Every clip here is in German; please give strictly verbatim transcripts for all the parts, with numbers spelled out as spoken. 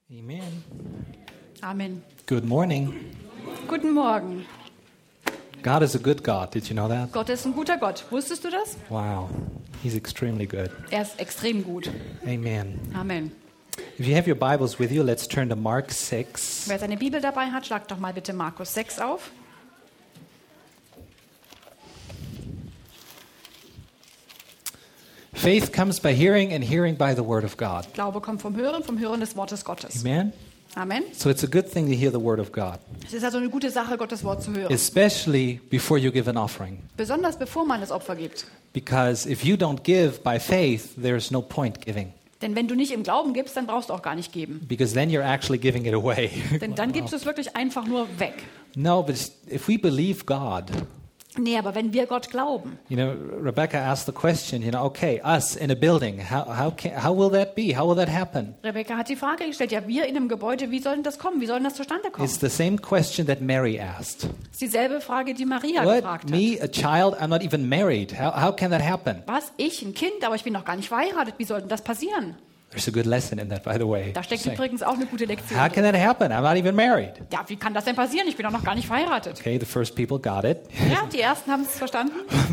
Amen. Amen. Good morning. Guten Morgen. God is a good God. Did you know that? Gott ist ein guter Gott. Wusstest du das? Wow. He's extremely good. Er ist extrem gut. Amen. Amen. If you have your Bibles with you, let's turn to Mark six. Wer seine Bibel dabei hat, schlagt doch mal bitte Markus sechs auf. Faith comes by hearing and hearing by the word of God. Glaube kommt vom Hören, vom Hören des Wortes Gottes. Amen. Amen. So it's a good thing to hear the word of God, Es ist also eine gute Sache, Gottes Wort zu hören. especially before you give an offering. Besonders bevor man das Opfer gibt. Because if you don't give by faith, there's no point giving. Denn wenn du nicht im Glauben gibst, dann brauchst du auch gar nicht geben. Because then you're actually giving it away. Denn dann gibst du es wirklich einfach nur weg. No, but if we believe God, Nee, aber wenn wir Gott glauben, you know, Rebecca asked the question, you know, okay, us in a building, how how can, how will that be? How will that happen? Rebecca hat die Frage gestellt, ja, wir in einem Gebäude, wie soll denn das kommen? Wie soll denn das zustande kommen? It's the same question that Mary asked. Das ist dieselbe Frage, die Maria What? gefragt hat. Me, a child? I'm not even married. How how can that happen? Was? Ich, ein Kind, aber ich bin noch gar nicht verheiratet. Wie soll denn das passieren? There's a good lesson in that, by the way. Da steckt Just saying. übrigens auch eine gute Lektion How drin. can that happen? I'm not even married. Ja, wie kann das denn passieren? Ich bin doch noch gar nicht verheiratet. Okay, the first people got it. Ja, die Ersten haben es verstanden.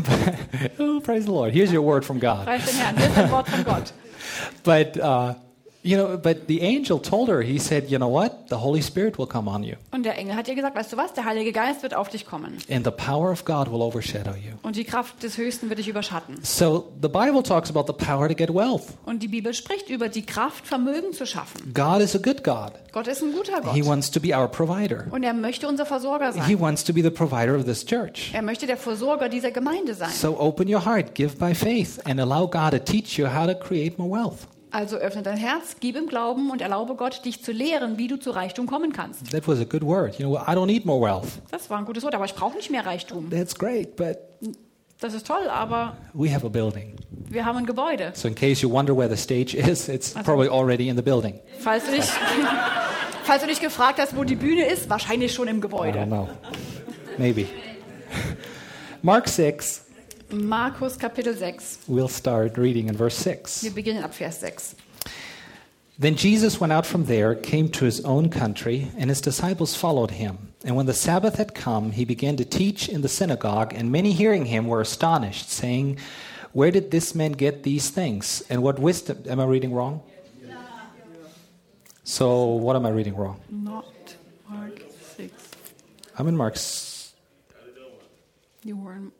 Oh, praise the Lord. Here's your word from God. Preis den Herrn, hier ist ein Wort von Gott. But uh, you know, but the angel told her. He said, you know what? The Holy Spirit will come on you, Und der Engel hat ihr gesagt, weißt du was, der Heilige Geist wird auf dich kommen. and the power of God will overshadow you. Und die Kraft des Höchsten wird dich überschatten. So the Bible talks about the power to get wealth. Und die Bibel spricht über die Kraft, Vermögen zu schaffen. God is a good God. Gott ist ein guter He Gott. wants to be our provider. Und er möchte unser Versorger He sein. wants to be the provider of this church. Er möchte der Versorger dieser Gemeinde sein. So open your heart, give by faith, and allow God to teach you how to create more wealth. Also öffne dein Herz, gib im Glauben und erlaube Gott, dich zu lehren, wie du zu Reichtum kommen kannst. That was a good word. You know, I don't need more wealth. Das war ein gutes Wort, aber ich brauche nicht mehr Reichtum. That's great, but Das ist toll, aber we have a building. wir haben ein Gebäude. So in case you wonder where the stage is, it's probably already in the building. Falls du dich, falls du dich gefragt hast, wo die Bühne ist, wahrscheinlich schon im I don't Gebäude. know. Maybe. Mark six, Markus Kapitel sechs. we'll start reading in verse six. Wir beginnen ab Vers sechs. Then Jesus went out from there, came to his own country, and his disciples followed him. And when the Sabbath had come, he began to teach in the synagogue, and many hearing him were astonished, saying, "Where did this man get these things? And what wisdom?" Am I reading wrong? So what am I reading wrong? Not Mark six. I'm in Mark's. You were in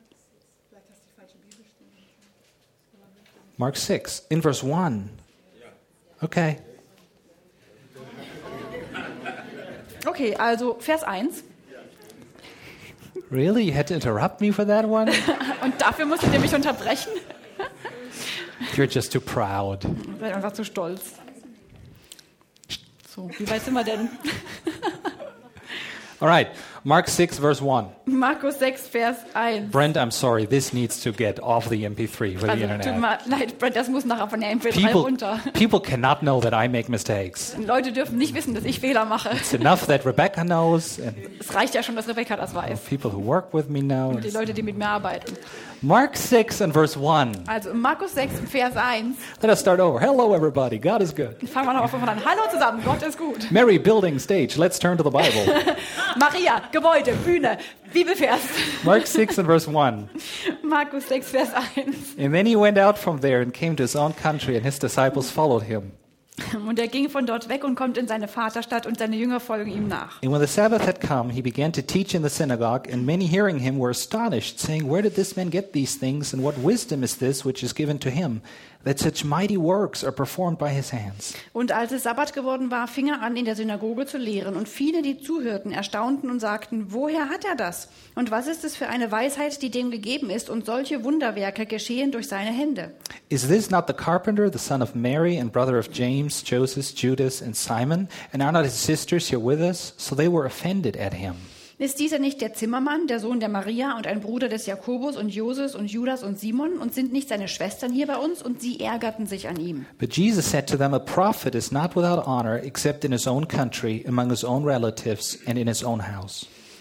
Mark six, in verse one. Okay. Okay, also Vers eins. Really? You had to interrupt me for that one? Und dafür musstet ihr mich unterbrechen? You're just too proud. Ich bin einfach zu stolz. So, wie weit sind wir denn? All right. Mark six, verse one. Markus sechs, Vers eins. Brent, I'm sorry. This needs to get off the M P three for the Also, tut internet. mir leid, Brent, das muss nachher von der M P drei People, runter. people cannot know that I make mistakes. Leute dürfen nicht wissen, dass ich Fehler mache. It's enough that Rebecca knows, and Es reicht ja schon, dass Rebecca das weiß. people who work with me know. Und die Leute, die mit mir arbeiten. Mark six and verse one. Also Markus sechs, Vers eins. Let us start over. Hello, everybody. God is good. Fangen wir nochmal von vorne an. Hallo zusammen, Gott ist gut. Mary, building, stage. Let's turn to the Bible. Maria, Gebäude, Bühne, Bibelvers. Mark six and verse one. Markus sechs, Vers eins. And then he went out from there and came to his own country, and his disciples followed him. Und er ging von dort weg und kommt in seine Vaterstadt und seine Jünger folgen ihm nach. And when the Sabbath had come, he began to teach in the synagogue, and many hearing him were astonished, saying, "Where did this man get these things, and what wisdom is this which is given to him, that such mighty works are performed by his hands?" Und als es Sabbat geworden war, fing er an, in der Synagoge zu lehren. Und viele, die zuhörten, erstaunten und sagten, woher hat er das? Und was ist es für eine Weisheit, die dem gegeben ist? Und solche Wunderwerke geschehen durch seine Hände. Is this not the carpenter, the son of Mary, and brother of James, Joseph, Judas, and Simon? And are not his sisters here with us? So they were offended at him. Ist dieser nicht der Zimmermann, der Sohn der Maria und ein Bruder des Jakobus und Joses und Judas und Simon? Und sind nicht seine Schwestern hier bei uns? Und sie ärgerten sich an ihm. But Jesus said to them, "A prophet is not without honor except in his own country, among his own relatives, and in his own house."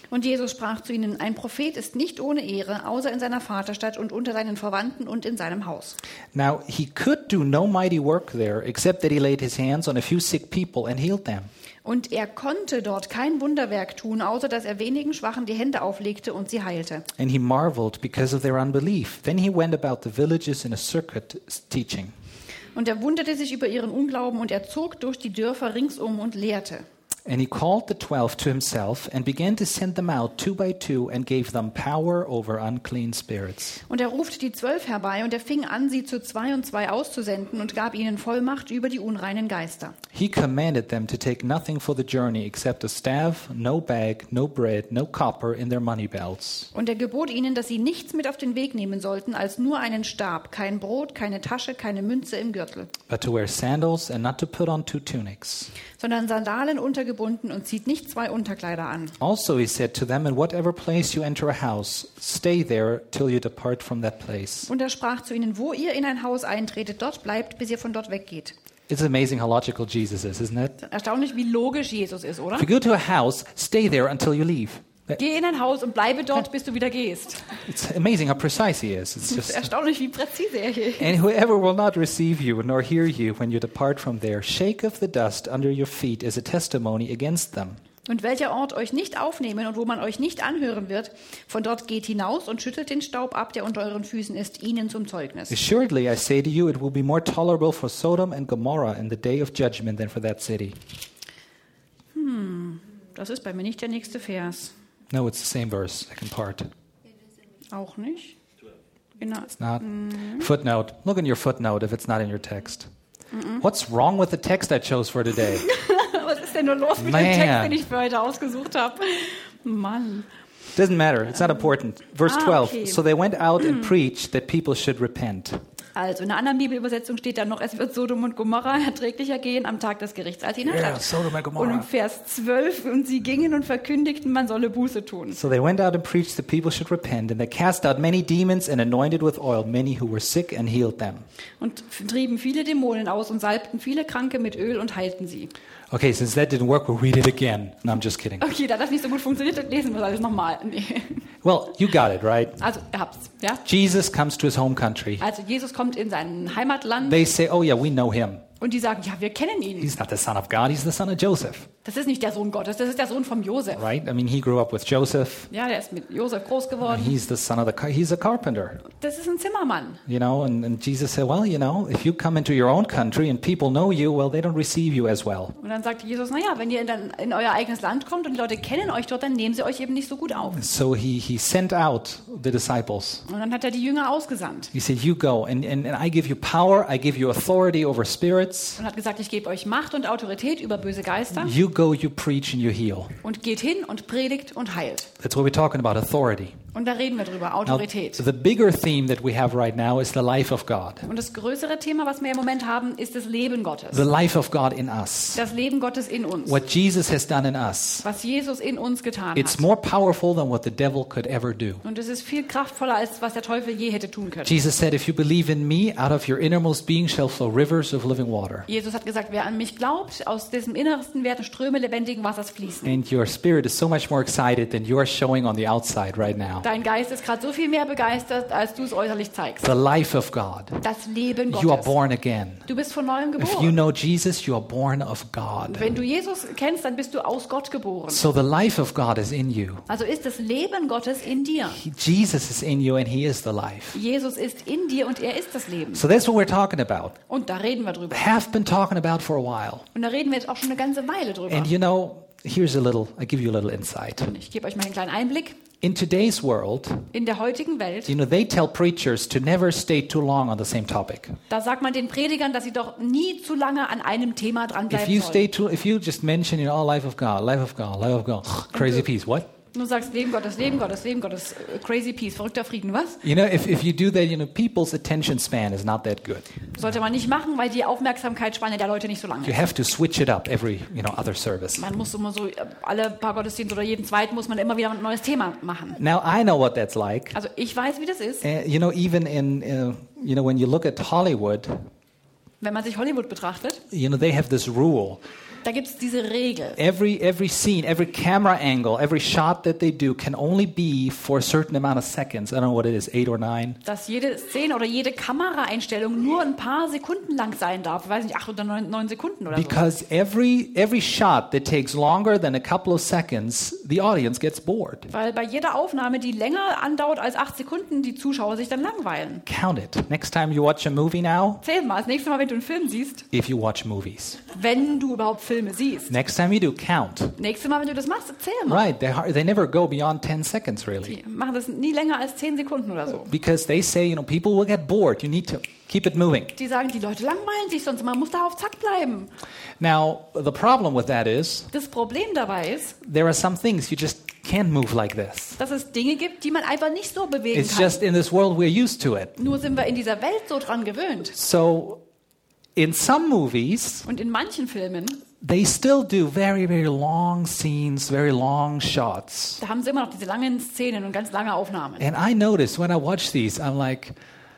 Und Jesus sprach zu ihnen, ein Prophet ist nicht ohne Ehre, außer in seiner Vaterstadt und unter seinen Verwandten und in seinem Haus. Now, he could do no mighty work there, except that he laid his hands on a few sick people and healed them. Und er konnte dort kein Wunderwerk tun, außer dass er wenigen Schwachen die Hände auflegte und sie heilte. And he marveled because of their unbelief. Then he went about the villages in a circuit teaching. Und er wunderte sich über ihren Unglauben und er zog durch die Dörfer ringsum und lehrte. And he called the twelve to himself and began to send them out two by two and gave them power over unclean spirits. Und er rufte die Zwölf herbei und er fing an, sie zu zwei und zwei auszusenden und gab ihnen Vollmacht über die unreinen Geister. He commanded them to take nothing for the journey except a staff, no bag, no bread, no copper in their money belts. Und er gebot ihnen, dass sie nichts mit auf den Weg nehmen sollten, als nur einen Stab, kein Brot, keine Tasche, keine Münze im Gürtel, But to wear sandals and not to put on two tunics. sondern Sandalen untergebunden und zieht nicht zwei Unterkleider an. Also he said to them, in whatever place you enter a house, stay there till you depart from that place. Und er sprach zu ihnen, wo ihr in ein Haus eintretet, dort bleibt, bis ihr von dort weggeht. It's amazing how logical Jesus is, isn't it? Erstaunlich, wie logisch Jesus ist, oder? If you go to a house, stay there until you leave. Geh in ein Haus und bleibe dort, bis du wieder gehst. It's amazing how precise he is. It's Es ist just, erstaunlich, wie präzise er hier ist. and whoever will not receive you nor hear you when you depart from there, shake off the dust under your feet as a testimony against them. Und welcher Ort euch nicht aufnehmen und wo man euch nicht anhören wird, von dort geht hinaus und schüttelt den Staub ab, der unter euren Füßen ist, ihnen zum Zeugnis. Assuredly, I say to you, it will be more tolerable for Sodom and Gomorrah in the day of judgment than for that city. Das ist bei mir nicht der nächste Vers. No, it's the same verse, second part. Auch nicht? Genau. It's not. Footnote. Look in your footnote if it's not in your text. What's wrong with the text I chose for today? Was ist denn nur los mit Man. dem Text, den ich für heute ausgesucht habe? Mann. Doesn't matter. It's not important. Verse Ah, twelve. okay. So they went out and preached that people should repent. Also in einer anderen Bibelübersetzung steht dann noch, es wird Sodom und Gomorra erträglicher gehen am Tag des Gerichts als in der Yeah, Stadt. Sodom and Und im Gomorrah. Vers zwölf, und sie gingen und verkündigten, man solle Buße tun. So they went out and preached that people should repent, and they cast out many demons and anointed with oil many who were sick and healed them. Und trieben viele Dämonen aus und salbten viele Kranke mit Öl und heilten sie. Okay, since that didn't work, we'll read it again. No, I'm just kidding. Okay, da das nicht so gut funktioniert, dann lesen wir es alles nochmal. Nee. Well, you got it, right? Also, ihr habt's, ja? Jesus comes to his home country. Also, Jesus kommt in sein Heimatland They say, oh yeah, we know him. und die sagen, ja, wir kennen ihn. He's not the son of God, he's the son of Joseph, Das ist nicht der Sohn Gottes, das ist der Sohn von Josef. right? I mean, he grew up with Joseph. Ja, der ist mit Josef groß geworden. He's the son of the, car- he's a carpenter, Das ist ein Zimmermann. you know? And, and Jesus said, well, you know, if you come into your own country and people know you, well, they don't receive you as well. Und dann sagte Jesus, naja, wenn ihr in, dann in euer eigenes Land kommt und die Leute kennen euch dort, dann nehmen sie euch eben nicht so gut auf. So he, he sent out the disciples. Und dann hat er die Jünger ausgesandt He said, you go, and, and, and I give you power, I give you authority over spirits. und hat gesagt, ich gebe euch Macht und Autorität über böse Geister You go, you preach, and you heal. und geht hin und predigt und heilt. That's what we're talking about, authority. Und da reden wir drüber, Now, Autorität. the bigger theme that we have right now is the life of God. Und das größere Thema, was wir im Moment haben, ist das Leben Gottes. The life of God in us. Das Leben Gottes in uns. What Jesus has done in us. Was Jesus in uns getan It's hat. more powerful than what the devil could ever do. Und es ist viel kraftvoller, als was der Teufel je hätte tun können. Jesus said, if you believe in me, out of your innermost being shall flow rivers of living water. Jesus hat gesagt, wer an mich glaubt, aus diesem Innersten werden Ströme lebendigen Wassers fließen. And your spirit is so much more excited than you are showing on the outside right now. Dein Geist ist gerade so viel mehr begeistert, als du es äußerlich zeigst. The life of God. Das Leben You are Gottes. born again. Du bist von neuem If you geboren. know Jesus, you are born of God. Wenn du Jesus kennst, dann bist du aus Gott geboren. So the life of God is in you. Also ist das Leben Gottes in dir. He- Jesus is in you and he is the life. Jesus ist in dir und er ist das Leben. So that's what we're talking about. Und da reden wir drüber. Have been talking about for a while. Und da reden wir jetzt auch schon eine ganze Weile drüber. And you know, here's a little, I give you a little insight. Ich gebe euch mal einen kleinen Einblick. In today's world, In der heutigen Welt, you know, they tell preachers to never stay too long on the same topic. da sagt man den Predigern, dass sie doch nie zu lange an einem Thema If dranbleiben you sollen. stay too, if you just mention, you know, oh, life of God, life of God, life of God, crazy peace, what? Du sagst Leben Gottes, Leben Gottes, Leben Gottes, äh, crazy peace, verrückter Frieden, was? You know, if, if you do that, you know, people's attention span is not that good. Sollte man nicht machen, weil die Aufmerksamkeitsspanne der Leute nicht so lang You ist. have to switch it up every, you know, other service. Man muss immer so, äh, alle paar Gottesdienste oder jeden zweiten muss man immer wieder ein neues Thema machen. Now, I know what that's like. Also ich weiß, wie das ist. Uh, you know, even in, uh, you know, when you look at Hollywood, Wenn man sich Hollywood betrachtet, you know, they have this rule Da gibt es diese Regel. Every every scene, every camera angle, every shot that they do can only be for a certain amount of seconds. I don't know what it is, eight or nine. Dass jede Szene oder jede Kameraeinstellung nur ein paar Sekunden lang sein darf. Ich weiß nicht, acht oder neun, neun Sekunden oder so. Because every every shot that takes longer than a couple of seconds, the audience gets bored. Weil bei jeder Aufnahme, die länger andauert als acht Sekunden, die Zuschauer sich dann langweilen. Count it. Next time you watch a movie now, Zähl mal, das nächste Mal, wenn du einen Film siehst, if you watch movies. wenn du überhaupt Filme siehst. Next time you do, count. Nächstes Mal, wenn du das machst, zähl mal. Right, they har- they never go beyond ten seconds really. Die machen das nie länger als zehn Sekunden oder so. Because they say, you know, people will get bored. You need to keep it moving. Die sagen, die Leute langweilen sich, sonst man muss da auf Zack bleiben. Now, the problem with that is Das Problem dabei ist, there are some things you just can't move like this. dass es Dinge gibt, die man einfach nicht so bewegen It's kann. just in this world we're used to it. Nur sind wir in dieser Welt so dran gewöhnt. So, in some movies, Und in manchen Filmen, they still do very, very long scenes, very long shots. da haben sie immer noch diese langen Szenen und ganz lange Aufnahmen. And I notice when I watch these, I'm like,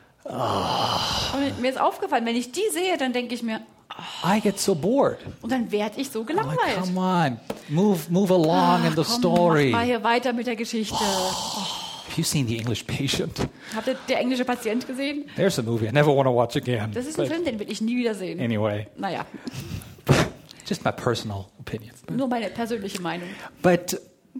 Und mir ist aufgefallen, wenn ich die sehe, dann denke ich mir, I get so bored. und dann werde ich so I'm like, gelangweilt. come on, move, move along in the Komm, story. mach mal hier weiter mit der Geschichte. Have you seen The English Patient? Habt ihr Der englische Patient gesehen? There's a movie I never want to watch again. Das ist ein But Film, den will ich nie wieder sehen. anyway, Naja, just my personal opinion. nur meine persönliche Meinung. But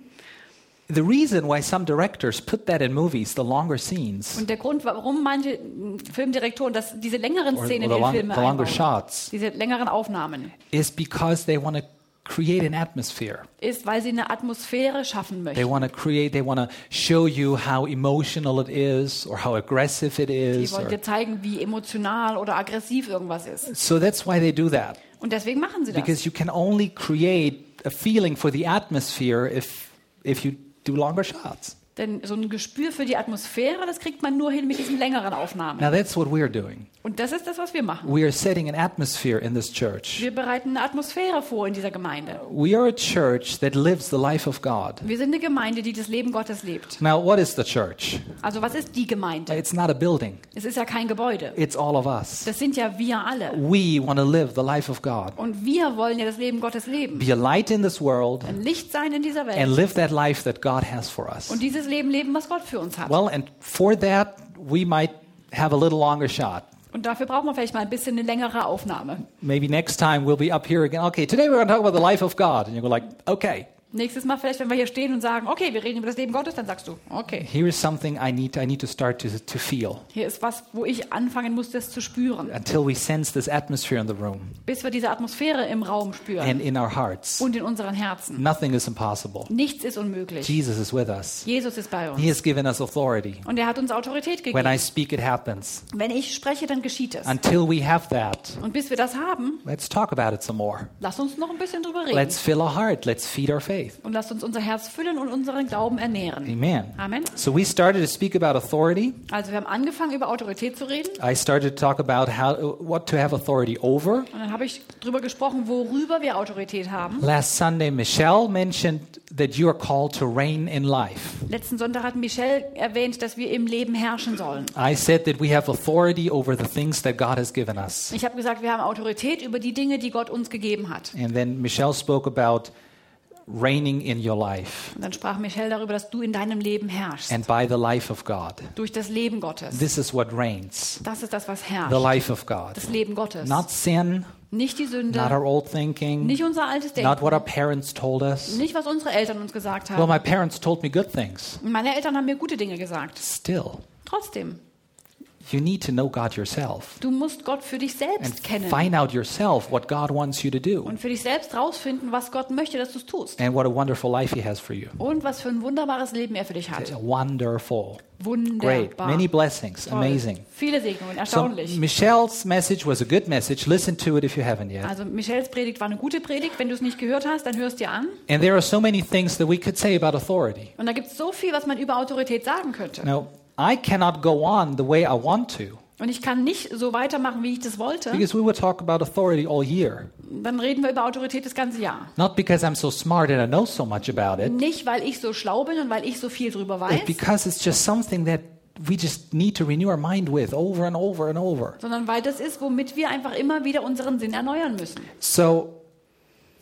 the reason why some directors put that in movies, the longer scenes, Und der Grund, warum manche mm, Filmdirektoren das, diese längeren or, or Szenen the, in long, Filme the longer einbauen, shots, diese längeren Aufnahmen, is because they want to create an atmosphere. ist, weil sie eine Atmosphäre schaffen They möchten. want to create, they want to show you how emotional it is or how aggressive it Die is. wollen Or, dir zeigen, wie emotional oder aggressiv irgendwas ist. so that's why they do that. Und deswegen machen sie das. Because you can only create a feeling for the atmosphere if if you do longer shots. Denn so ein Gespür für die Atmosphäre, das kriegt man nur hin mit diesen längeren Aufnahmen. Now that's what we're doing. Und das ist das, was wir machen. We are setting an atmosphere in this church. Wir bereiten eine Atmosphäre vor in dieser Gemeinde. We are a church that lives the life of God. Wir sind eine Gemeinde, die das Leben Gottes lebt. Now, what is the church? Also was ist die Gemeinde? It's not a building. Es ist ja kein Gebäude. It's all of us. Das sind ja wir alle. We want to live the life of God. Und wir wollen ja das Leben Gottes leben. Be a light in this world Ein Licht sein in dieser and Welt. live that life that God has for us. Und dieses Leben leben, was Gott für uns hat. Well, and for that, we might have a little longer shot. Und dafür brauchen wir vielleicht mal ein bisschen eine längere Aufnahme. Maybe next time we'll be up here again. Okay, today we're going to talk about the life of God. And you go like, okay, Nächstes Mal vielleicht, wenn wir hier stehen und sagen, okay, wir reden über das Leben Gottes, dann sagst du, okay, here is something I need I need to start to, to feel hier ist was, wo ich anfangen muss, das zu spüren. until we sense this atmosphere in the room Bis wir diese Atmosphäre im Raum spüren and in our hearts. und in unseren Herzen. Nothing is impossible. Nichts ist unmöglich. Jesus is with us. Jesus ist bei uns. He has given us authority. Und er hat uns Autorität When I gegeben. speak, it happens. Wenn ich spreche, dann geschieht es. Until we have that, Und bis wir das haben, let's talk about it some more. lasst uns noch ein bisschen drüber reden. Let's fill our heart. Let's feed our faith. Und lasst uns unser Herz füllen und unseren Glauben ernähren. Amen. Amen. So we started to speak about authority. Also wir haben angefangen, über Autorität zu reden. I started to talk about how what to have authority over. Und dann habe ich darüber gesprochen, worüber wir Autorität haben. Last Sunday, Michelle mentioned that you are called to reign in life. Letzten Sonntag hat Michelle erwähnt, dass wir im Leben herrschen sollen. I said that we have authority over the things that God has given us. Ich habe gesagt, wir haben Autorität über die Dinge, die Gott uns gegeben hat. And then Michelle spoke about reigning in your life Und dann sprach Michelle darüber, dass du in deinem Leben herrschst. and by the life of God. Durch das Leben Gottes. This is what reigns. Das ist das, was The herrscht. life of God. Das Leben Gottes. Not sin, Nicht die not Sünde. our old thinking, Nicht unser altes not what our Denken. parents told us. Nicht, was unsere Eltern uns gesagt Well, haben. my parents told me good things. Meine Eltern haben mir gute Dinge gesagt. Still, Trotzdem. you need to know God yourself Du musst Gott für dich and selbst kennen. find out yourself what God wants you to do Und für dich selbst rausfinden, was Gott möchte, dass du es tust. and what a wonderful life He has for you. Und was für ein wunderbares Leben er für dich hat. Wonderful. Great. Wunderbar. Many blessings. Toll. Amazing. Viele Segnungen. So Erstaunlich. Michelle's message was a good message. Listen to it if you haven't yet. Also Michelles Predigt war eine gute Predigt. Wenn du es nicht gehört hast, dann hörst dir an. And there are so many things that we could say about authority. Und da gibt es so viel, was man über Autorität sagen könnte. Now, I cannot go on the way I want to Und ich kann nicht so weitermachen, wie ich das wollte. because we would talk about authority all year. Dann reden wir über Autorität das ganze Jahr. Not because I'm so smart and I know so much about it, Nicht, weil ich so schlau bin und weil ich so viel drüber but weiß, because it's just something that we just need to renew our mind with over and over and over. sondern weil das ist, womit wir einfach immer wieder unseren Sinn erneuern müssen. So,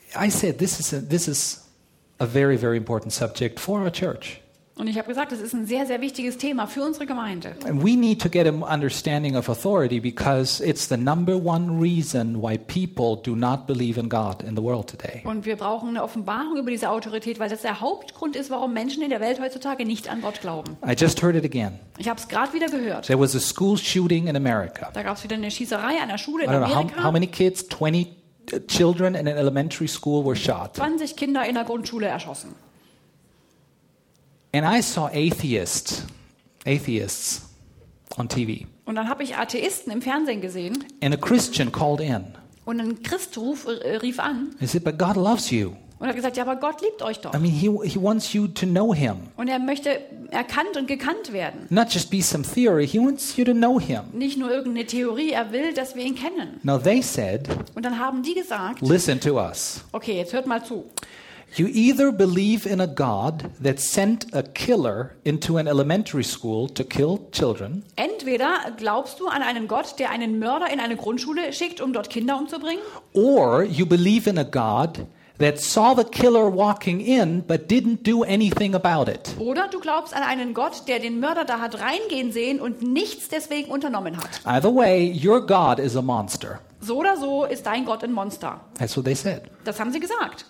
I said this is a, this is a very, very important subject for our church. Und ich habe gesagt, das ist ein sehr, sehr wichtiges Thema für unsere Gemeinde. And we need to get an understanding of authority because it's the number one reason why people do not believe in God in the world today. Und wir brauchen eine Offenbarung über diese Autorität, weil das der Hauptgrund ist, warum Menschen in der Welt heutzutage nicht an Gott glauben. I just heard it again. Ich habe es gerade wieder gehört. There was a school shooting in America. Da gab es wieder eine Schießerei an einer Schule I in don't know how, Amerika. how many kids, twenty children in an elementary school were shot. zwanzig Kinder in der Grundschule erschossen. And I saw atheists, atheists on T V. Und dann habe ich Atheisten im Fernsehen gesehen And a Christian called in. und ein Christ ruf, äh, rief an He said, but God loves you. und hat gesagt, ja, aber Gott liebt euch doch. I mean, he, he wants you to know him. Und er möchte erkannt und gekannt werden. Not just be some theory, he wants you to know him. Nicht nur irgendeine Theorie, er will, dass wir ihn kennen. Now they said, Und dann haben die gesagt, listen to us. okay, jetzt hört mal zu. You either believe in a God that sent a killer into an elementary school to kill children, Entweder glaubst du an einen Gott, der einen Mörder in eine Grundschule schickt, um dort Kinder umzubringen, or you believe in a God that saw the killer walking in but didn't do anything about it. oder du glaubst an einen Gott, der den Mörder da hat reingehen sehen und nichts deswegen unternommen hat. Either way, your God is a monster. So oder so ist dein Gott ein Monster. That's what they said. Das haben sie gesagt.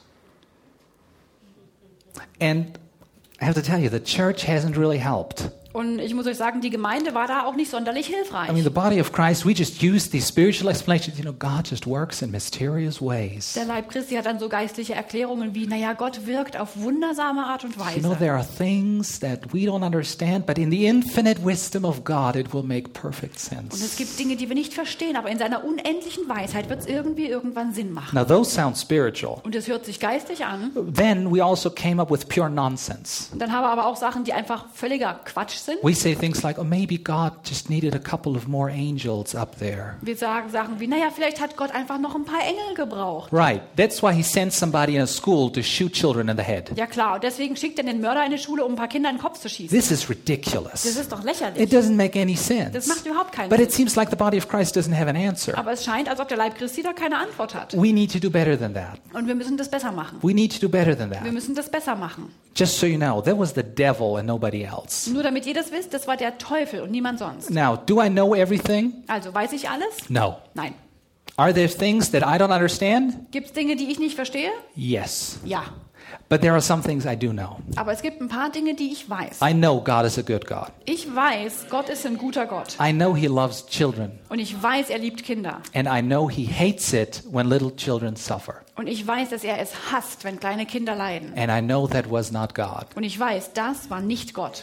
And I have to tell you, the church hasn't really helped. Und ich muss euch sagen, die Gemeinde war da auch nicht sonderlich hilfreich. I mean, the body of Christ, we just use these spiritual explanations. You know, God just works in mysterious ways. Der Leib Christi hat dann so geistliche Erklärungen wie, naja, Gott wirkt auf wundersame Art und You know, Weise. there are things that we don't understand, but in the infinite wisdom of God, it will make perfect Und es sense. gibt Dinge, die wir nicht verstehen, aber in seiner unendlichen Weisheit wird es irgendwie irgendwann Sinn machen. Now, those sound spiritual. Und es hört sich geistig an. Then we also came up with pure nonsense. Und dann haben wir aber auch Sachen, die einfach völliger Quatsch sind. We say things like, oh, maybe God just needed a couple of more angels up there. Wir sagen Sachen wie, naja, vielleicht hat Gott einfach noch ein paar Engel gebraucht. Right. That's why he sent somebody in a school to shoot children in the head. Ja klar, und deswegen schickt er den Mörder in eine Schule, um ein paar Kinder in den Kopf zu schießen. This is Das ridiculous. ist doch lächerlich. It doesn't make any Das sense. macht überhaupt keinen But Sinn. it seems like the body of Christ doesn't have an answer. Aber es scheint, als ob der Leib Christi da keine Antwort hat. We need to do better than that. Und wir müssen das besser machen. We need to do better than Wir that. müssen das besser machen. Just so you know, that was the devil and nobody else. Nur damit ihr das wisst, das war der Teufel und niemand sonst. Now, do I know everything? Also, weiß ich alles? No. Nein. Are there things that I don't understand? Gibt es Dinge, die ich nicht verstehe? Yes. Ja. But there are some things I do know. Aber es gibt ein paar Dinge, die ich weiß. I know God is a good God. Ich weiß, Gott ist ein guter Gott. I know he loves children. Und ich weiß, er liebt Kinder. And I know he hates it when little children suffer. Und ich weiß, dass er es hasst, wenn kleine Kinder leiden. And I know that was not God. Und ich weiß, das war nicht Gott.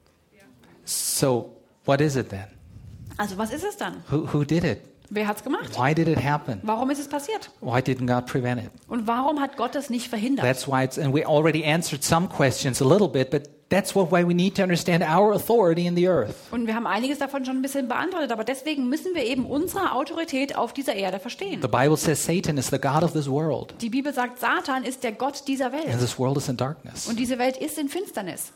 So, what is it then? Also was ist es dann? Who, who did it? Wer hat's gemacht? Why did it happen? Warum ist es passiert? Why didn't God prevent it? Und warum hat Gott es nicht verhindert? That's why it's, and we already answered some questions a little bit, but that's what, why we need to understand our authority in the earth. Und wir haben einiges davon schon ein bisschen beantwortet, aber deswegen müssen wir eben unsere Autorität auf dieser Erde verstehen. The Bible says Satan is the God of this world, Die Bibel sagt, Satan ist der Gott dieser and Welt. this world is in darkness. Und diese Welt ist in Finsternis.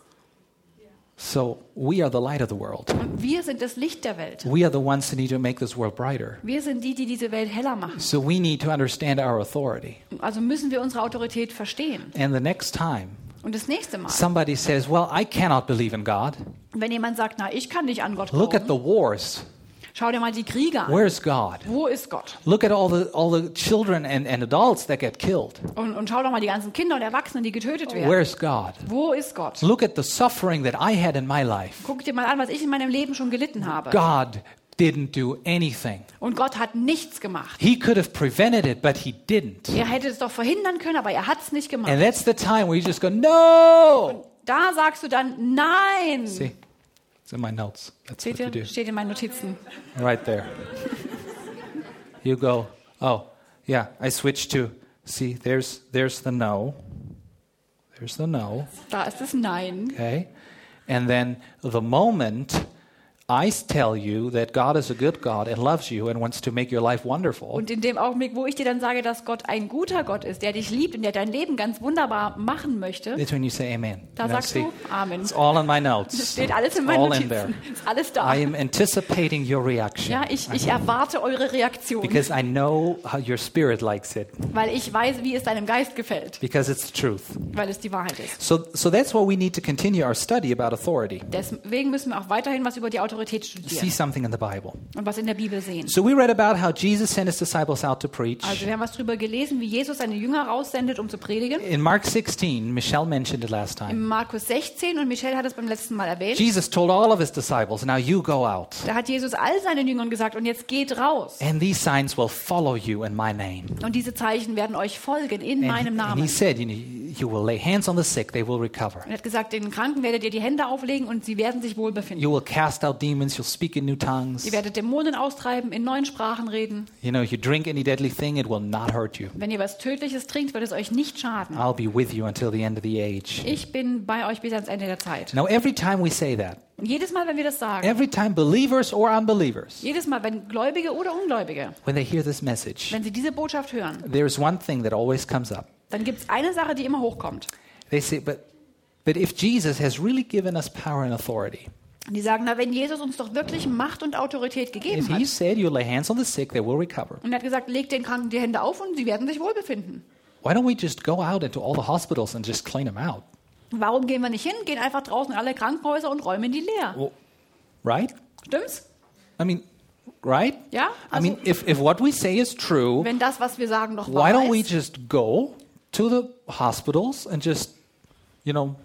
So we are the light of the world. Und wir sind das Licht der Welt. We are the ones who need to make this world brighter. Wir sind die, die diese Welt heller machen. So we need to understand our authority. Also müssen wir unsere Autorität verstehen. And the next time Und das nächste Mal, somebody says, well, I cannot believe in God, wenn jemand sagt, na, ich kann nicht an Gott look at the glauben, wars. schau dir mal die Kriege an. Where's God? Wo ist Gott? Look at all the, all the children and, and adults that get killed. Und, und schau doch mal die ganzen Kinder und Erwachsenen, die getötet werden. Where's God? Wo ist Gott? Look at the suffering that I had in my life. Guck dir mal an, was ich in meinem Leben schon gelitten habe. God didn't do anything. Und Gott hat nichts gemacht. He could have prevented it, but he didn't. Er hätte es doch verhindern können, aber er hat es nicht gemacht. And that's the time where you just go, no! Da sagst du dann, nein. See, it's in my notes. That's Seht what you ihr? do. Steht in meinen Notizen. Right there. You go, oh, yeah, I switched to, see, there's, there's the no. There's the no, Da ist das Nein. okay? And then the moment I tell you that God is a good God and loves you and wants to make your life wonderful, Und in dem Augenblick, wo ich dir dann sage, dass Gott ein guter Gott ist, der dich liebt und der dein Leben ganz wunderbar machen möchte, it's when you say amen. da You know, sagst see, du Amen. it's all in my Das notes. steht alles in It's meinen all in there. Notizen. Ist alles da. I am anticipating your reaction Ja, ich, ich erwarte eure Reaktion, because I know how your spirit likes it weil ich weiß, wie es deinem Geist gefällt, because it's the truth. weil es die Wahrheit ist. So, so that's why we need to continue our study about authority. Deswegen müssen wir auch weiterhin was über die Autorität See studieren something in the Bible. und was in der Bibel sehen. So we read about how Jesus sent his disciples out to preach. Also wir haben was darüber gelesen, wie Jesus seine Jünger raussendet, um zu predigen. In Mark sixteen, Michelle mentioned it last In time. Markus sechzehn, und Michelle hat es beim letzten Mal erwähnt, Jesus told all of his disciples, now you go out, da hat Jesus all seinen Jüngern gesagt, und jetzt geht raus. and these signs will follow you in my name. Und diese Zeichen werden euch folgen in meinem And, and Namen. he said, you, know, you will lay hands on the sick, they will recover. Und er hat gesagt, den Kranken werdet ihr die Hände auflegen und sie werden sich wohl befinden. You will cast out demons, you'll speak in new tongues. Ihr werdet Dämonen austreiben, in neuen Sprachen reden. You know, if you drink any deadly thing, it will not hurt you. Wenn ihr was Tödliches trinkt, wird es euch nicht schaden. I'll be with you until the end of the age. Ich bin bei euch bis ans Ende der Zeit. Now, every time we say that, Und jedes Mal, wenn wir das sagen, every time believers or unbelievers, jedes Mal, wenn Gläubige oder Ungläubige, when they hear this message, wenn sie diese Botschaft hören, there's one thing that always comes up. dann gibt es eine Sache, die immer hochkommt. They say, but, but if Jesus has really given us power and authority, Und die sagen, na, wenn Jesus uns doch wirklich Macht und Autorität if gegeben he hat, said you lay hands on the sick, they will recover, und er hat gesagt, legt den Kranken die Hände auf und sie werden sich wohl befinden. why don't we just go out into all the hospitals and just clean them out? Warum gehen wir nicht hin, gehen einfach draußen in alle Krankenhäuser und räumen die leer? Well, right? Stimmt's? I mean, right? Ja? I Also, mean, if, if what we say is true, wenn das, was wir sagen, doch why wahr don't we ist, just go to the hospitals and just, you know,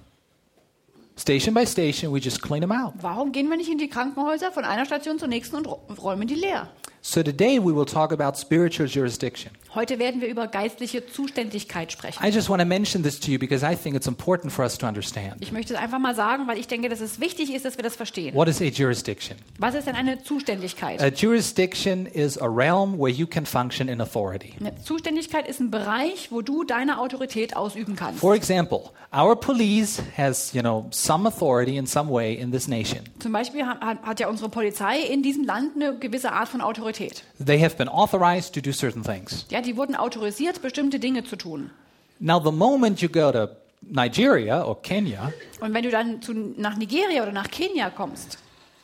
station by station, we just clean them out? warum gehen wir nicht in die Krankenhäuser von einer Station zur nächsten und räumen die leer? So today we will talk about spiritual jurisdiction. Heute werden wir über geistliche Zuständigkeit sprechen. I just want to mention this to you because I think it's important for us to understand. Ich möchte es einfach mal sagen, weil ich denke, dass es wichtig ist, dass wir das verstehen. What is a jurisdiction? Was ist denn eine Zuständigkeit? A jurisdiction is a realm where you can function in authority. Eine Zuständigkeit ist ein Bereich, wo du deine Autorität ausüben kannst. For example, our police has, you know, some authority in some way in this nation. Zum Beispiel hat, hat ja unsere Polizei in diesem Land eine gewisse Art von Autorität. They have been authorized to do certain things. Ja, die wurden autorisiert, bestimmte Dinge zu tun. Now, the moment you go to Nigeria or Kenya, Und wenn du dann zu, nach Nigeria oder nach Kenia kommst,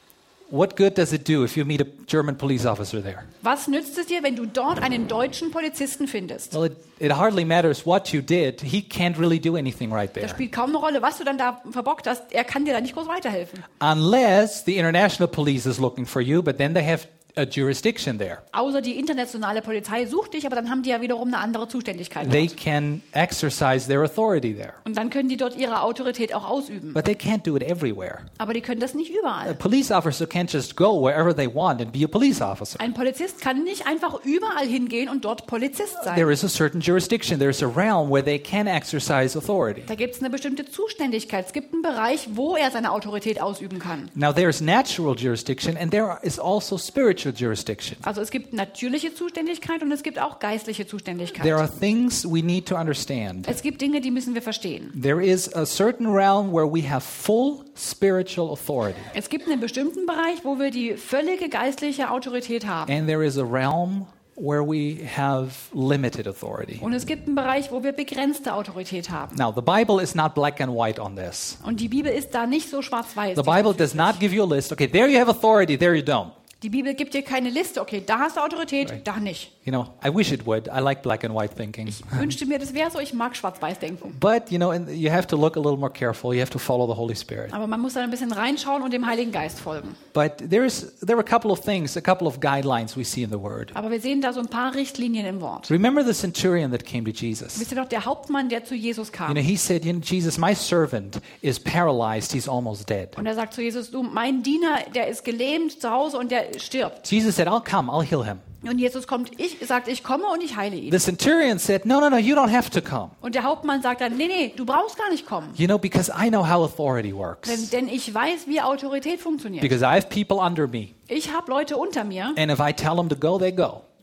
what good does it do if you meet a German police officer there? was nützt es dir, wenn du dort einen deutschen Polizisten findest? Well, it, it hardly matters what you did. He can't really do anything right Das there. spielt kaum eine Rolle, was du dann da verbockt hast. Er kann dir da nicht groß weiterhelfen. Unless the international police is looking for you, but then they have a jurisdiction there. Außer die internationale Polizei sucht dich, aber dann haben die ja wiederum eine andere Zuständigkeit. They Dort. can exercise their authority there. Und dann können die dort ihre Autorität auch ausüben. But they can't do it everywhere. Aber die können das nicht A überall. police officer can't just go wherever they want and be a police officer. Ein Polizist kann nicht einfach überall hingehen und dort Polizist sein. There is a certain jurisdiction. There's a realm where they can exercise authority. Da gibt es eine bestimmte Zuständigkeit. Es gibt einen Bereich, wo er seine Autorität ausüben kann. Now, there's natural jurisdiction and there is also spiritual jurisdiction. Also es gibt natürliche Zuständigkeit und es gibt auch geistliche Zuständigkeit. There are things we need to understand. Es gibt Dinge, die müssen wir verstehen. There is a certain realm where we have full spiritual authority, Es gibt einen bestimmten Bereich, wo wir die völlige geistliche Autorität haben. and there is a realm where we have limited authority. Und es gibt einen Bereich, wo wir begrenzte Autorität haben. Now, the Bible is not black and white on this. Und die Bibel ist da nicht so schwarz-weiß. The Bible does not give you a list. Okay, there you have authority, there you don't. Die Bibel gibt dir keine Liste. Okay, da hast du Autorität, da nicht. You know, I wish it would. I like black and white thinking. Ich wünschte mir, das wäre so. Ich mag schwarz-weiß denken. But, you know, and you have to look a little more careful. You have to follow the Holy Spirit. Aber man muss da ein bisschen reinschauen und dem Heiligen Geist folgen. But there's there are a couple of things, a couple of guidelines we see in the Word. Aber wir sehen da so ein paar Richtlinien im Wort. Remember the centurion that came to Jesus? Wisst ihr doch, der Hauptmann, der zu Jesus You kam. know, he said, you know, Jesus, my servant is paralyzed. He's almost dead. Und er sagt zu Jesus, du, mein Diener, der ist gelähmt zu Hause und der stirbt. Jesus said, I'll come, I'll heal him. Und Jesus kommt, ich sagt, ich komme und ich heile ihn. The centurion said, no, no, no, you don't have to come. Und der Hauptmann sagt dann, nee, nee, du brauchst gar nicht kommen. You know, because I know how authority Denn, works. denn ich weiß, wie Autorität funktioniert. Because I have people under me. Ich habe Leute unter mir And if I tell them to go, they go.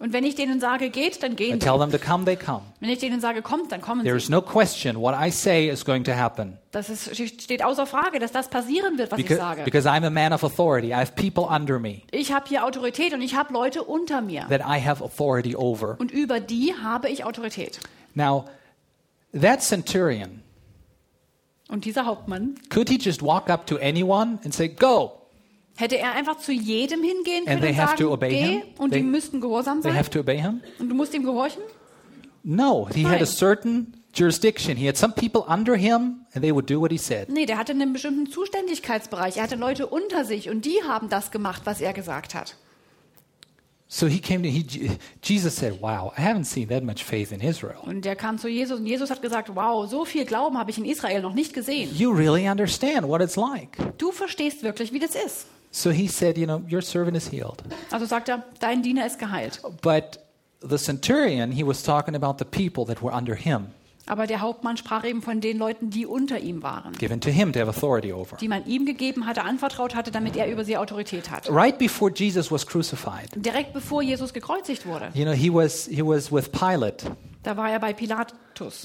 Und wenn ich denen sage, geht, dann I gehen tell sie. them to come, they come. Wenn ich denen sage, kommt, dann kommen There sie. is no question what I say is going to happen. Das ist, steht außer Frage, dass das passieren wird, was ich Because, sage. because I'm a man of authority. I have people under me Ich habe hier Autorität und ich habe Leute unter mir. that I have authority over. Und über die habe ich Autorität. Now, that centurion, Und dieser Hauptmann, could he just walk up to anyone and say, go? hätte er einfach zu jedem hingehen And können they und have to sagen, obey geh, him? und They- die müssten gehorsam They sein? have to obey him? Und du musst ihm gehorchen? No, he had a Nein. certain jurisdiction. He had some people under him and they would do what he said. Nee, der hatte einen bestimmten Zuständigkeitsbereich. Er hatte Leute unter sich und die haben das gemacht, was er gesagt hat. So he came to, he, Jesus said, wow, I haven't seen that much faith in Israel. Und der kam zu Jesus und Jesus hat gesagt, wow, so viel Glauben habe ich in Israel noch nicht gesehen. You really understand what it's like. Du verstehst wirklich, wie das ist. So he said, you know, your servant is healed. Also sagt er, dein Diener ist geheilt. But the centurion, he was talking about the people that were under him, Aber der Hauptmann sprach eben von den Leuten, die unter ihm waren, given to him to have authority over. die man ihm gegeben hatte, anvertraut hatte, damit er über sie Autorität hat. Right before Jesus was crucified, Direkt bevor Jesus gekreuzigt wurde, you know, he was, he was with Pilate. da war er bei Pilatus.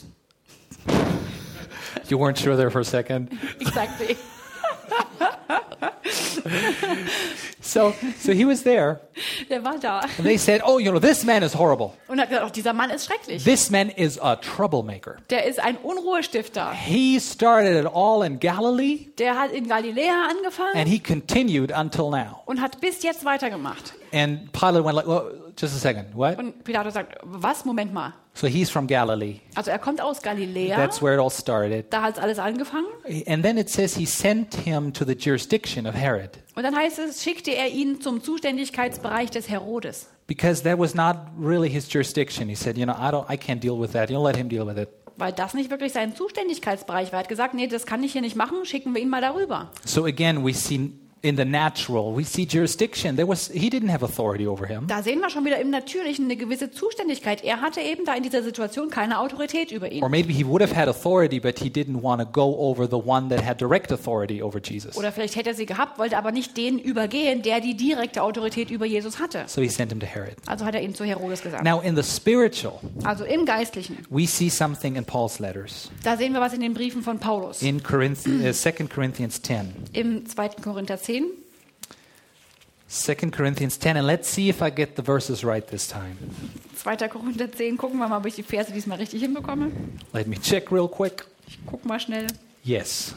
You weren't sure there for a second. Exactly. So, so he was there, Der war da and they said, oh, you know, this man is horrible. und hat gesagt, oh, dieser Mann ist schrecklich. This man is a troublemaker. Der ist ein Unruhestifter. He started it all in Galilee, Der hat in Galiläa angefangen and he continued until now. und hat bis jetzt weitergemacht. And Pilate went like, well, just a second, what? Und Pilatus sagt, was? Moment mal. So he's from Galilee. Also er kommt aus Galiläa, That's where it all started. da hat alles angefangen. And then it says he sent him to the jurisdiction of Herod, Und dann heißt es, schickte er ihn zum Zuständigkeitsbereich des Herodes. because that was not really his jurisdiction. He said, you know, I don't, I can't deal with that. You know, let him deal with it. Weil das nicht wirklich sein Zuständigkeitsbereich war. Er hat gesagt, nee, das kann ich hier nicht machen, schicken wir ihn mal darüber. So again, we see in the natural, we see jurisdiction. There was, he didn't have authority over him. Da sehen wir schon wieder im Natürlichen eine gewisse Zuständigkeit. Er hatte eben da in dieser Situation keine Autorität über ihn. Or maybe he would have had authority, but he didn't want to go over the one that had direct authority over Jesus. Oder vielleicht hätte er sie gehabt, wollte aber nicht den übergehen, der die direkte Autorität über Jesus hatte. So he sent him to Herod. Also hat er ihn zu Herodes gesandt. Now, in the spiritual, Also im Geistlichen. we see something in Paul's letters. Da sehen wir was in den Briefen von Paulus. In Corinthians, uh, Second Corinthians ten. Im zweiten Korinther zehn. Second Corinthians ten, and let's see if I get the verses right this time. zweiter Korinther zehn. Gucken wir mal, ob ich die Verse diesmal richtig hinbekomme. Let me check real quick. Ich guck mal schnell. Yes.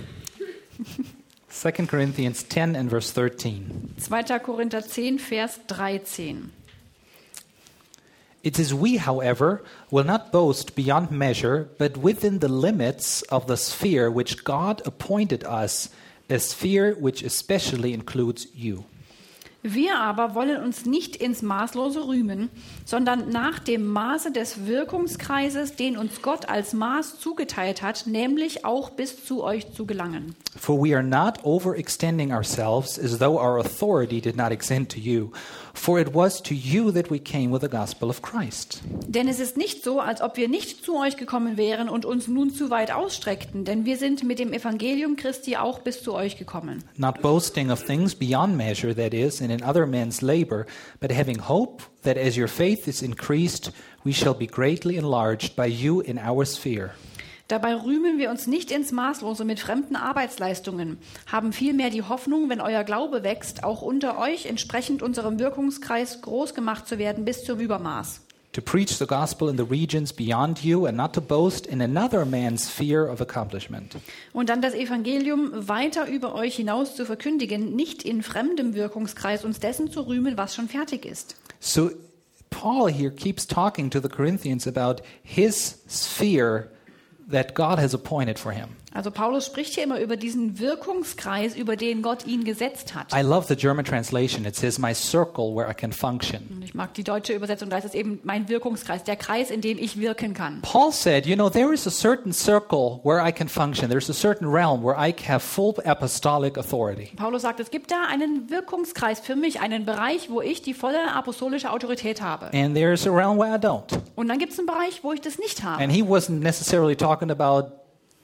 Second Corinthians ten and verse thirteen. zweiter Korinther zehn, Vers dreizehn. It says, we, however, will not boast beyond measure, but within the limits of the sphere which God appointed us, a sphere which especially includes you. Wir aber wollen uns nicht ins Maßlose rühmen, sondern nach dem Maße des Wirkungskreises, den uns Gott als Maß zugeteilt hat, nämlich auch bis zu euch zu gelangen. For we are not overextending ourselves as though our authority did not extend to you. For it was to you that we came with the gospel of Christ. Denn es ist nicht so, als ob wir nicht zu euch gekommen wären und uns nun zu weit ausstreckten, denn wir sind mit dem Evangelium Christi auch bis zu euch gekommen. Not boasting of things beyond measure, that is, and in other men's labor, but having hope that as your faith is increased, we shall be greatly enlarged by you in our sphere. Dabei rühmen wir uns nicht ins Maßlose mit fremden Arbeitsleistungen, haben vielmehr die Hoffnung, wenn euer Glaube wächst, auch unter euch entsprechend unserem Wirkungskreis groß gemacht zu werden bis zum Übermaß. To preach the gospel in the regions beyond you and not to boast in another man's sphere of accomplishment. Und dann das Evangelium weiter über euch hinaus zu verkündigen, nicht in fremdem Wirkungskreis uns dessen zu rühmen, was schon fertig ist. So Paul here keeps talking to the Corinthians about his sphere that God has appointed for him. Also Paulus spricht hier immer über diesen Wirkungskreis, über den Gott ihn gesetzt hat. I love the German translation. It says, my circle where I can function. Und ich mag die deutsche Übersetzung, da ist es eben mein Wirkungskreis, der Kreis, in dem ich wirken kann. Paul said, you know, there is a certain circle where I can function. There's a certain realm where I have full apostolic authority. Paulus sagt, es gibt da einen Wirkungskreis für mich, einen Bereich, wo ich die volle apostolische Autorität habe. And there's a realm where I don't. Und dann gibt es einen Bereich, wo ich das nicht habe. And he wasn't necessarily talking about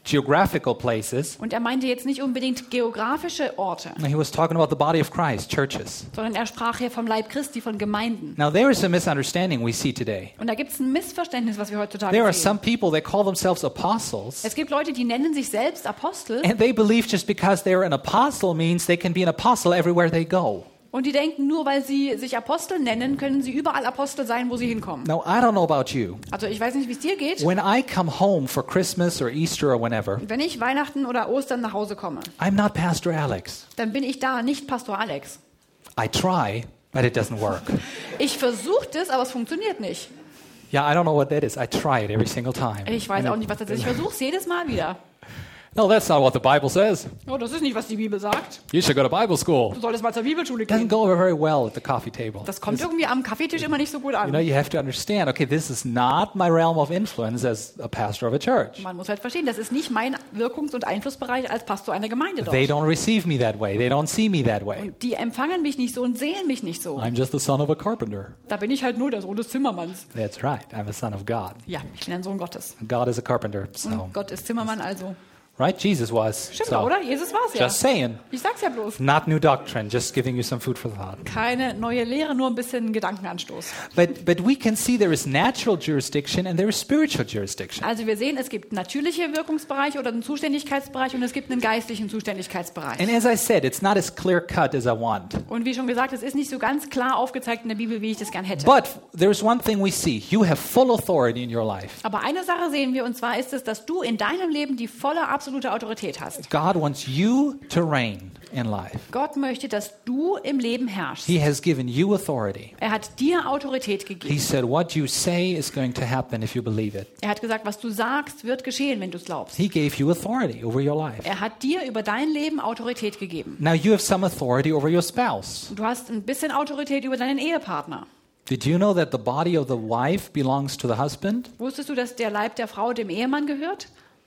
geographical places. Und er meinte jetzt nicht unbedingt geografische Orte, He was talking about the body of Christ, churches. sondern er sprach hier vom Leib Christi, von Gemeinden. Now, there is a misunderstanding we see today. Und da gibt es ein Missverständnis, was wir heutzutage There are sehen. some people that call themselves apostles, Es gibt Leute, die nennen sich selbst Apostel and they believe just because they're an apostle means they can be an apostle everywhere they go. und die denken, nur weil sie sich Apostel nennen, können sie überall Apostel sein, wo sie hinkommen. Now, I don't know about you. Also ich weiß nicht, wie es dir geht. When I come home for Christmas or Easter or whenever, Wenn ich Weihnachten oder Ostern nach Hause komme, I'm not Pastor Alex. dann bin ich da nicht Pastor Alex. I try, but it doesn't work. Ich versuche das, aber es funktioniert nicht. Yeah, I don't know what that is. I try it every single time. Ich weiß auch nicht, was das ist. Ich versuche es jedes Mal wieder. No, that's not what the Bible says. Oh, das ist nicht, was die Bibel sagt. You should go to Bible school. Du solltest mal zur Bibelschule Doesn't gehen. go over very well at the coffee table. Das kommt irgendwie am Kaffeetisch immer nicht so gut You know, an. you have to understand, okay, this is not my realm of influence as a pastor of a church. Man muss halt verstehen, das ist nicht mein Wirkungs- und Einflussbereich als Pastor einer Gemeinde They dort. don't receive me that way. They don't see me that way. Die empfangen mich nicht so und sehen mich nicht so. I'm just the son of a carpenter. Da bin ich halt nur der Sohn des Zimmermanns. That's right. I'm a son of God. Ja, ich bin ein Sohn Gottes. God is a carpenter. So, Und Gott ist Zimmermann also. right? Jesus was. Stimmt, So, oder? Jesus war es ja. just saying. Ich sag's ja bloß. Not new doctrine, just giving you some food for thought. Keine neue Lehre, nur ein bisschen Gedankenanstoß. But but we can see there is natural jurisdiction and there is spiritual jurisdiction. Also wir sehen, es gibt natürliche Wirkungsbereiche oder einen Zuständigkeitsbereich und es gibt einen geistlichen Zuständigkeitsbereich. And as I said, it's not as clear cut as I want. Und wie schon gesagt, es ist nicht so ganz klar aufgezeigt in der Bibel, wie ich das gern hätte. But there's one thing we see. You have full authority in your life. Aber eine Sache sehen wir, und zwar ist es, dass du in deinem Leben die volle, absolute Autorität hast. God wants you to reign in life. Gott möchte, dass du im Leben herrschst. He has given you authority. Er hat dir Autorität He gegeben. said, what you say is going to happen if you believe it. Er hat gesagt, was du sagst, wird geschehen, wenn du es glaubst. He gave you authority over your life. Er hat dir über dein Leben Autorität gegeben. Now you have some authority over your spouse. Du hast ein bisschen Autorität über deinen Ehepartner. Did you know that the body of the wife belongs to the husband Wusstest du, dass der Leib der Frau dem Ehemann gehört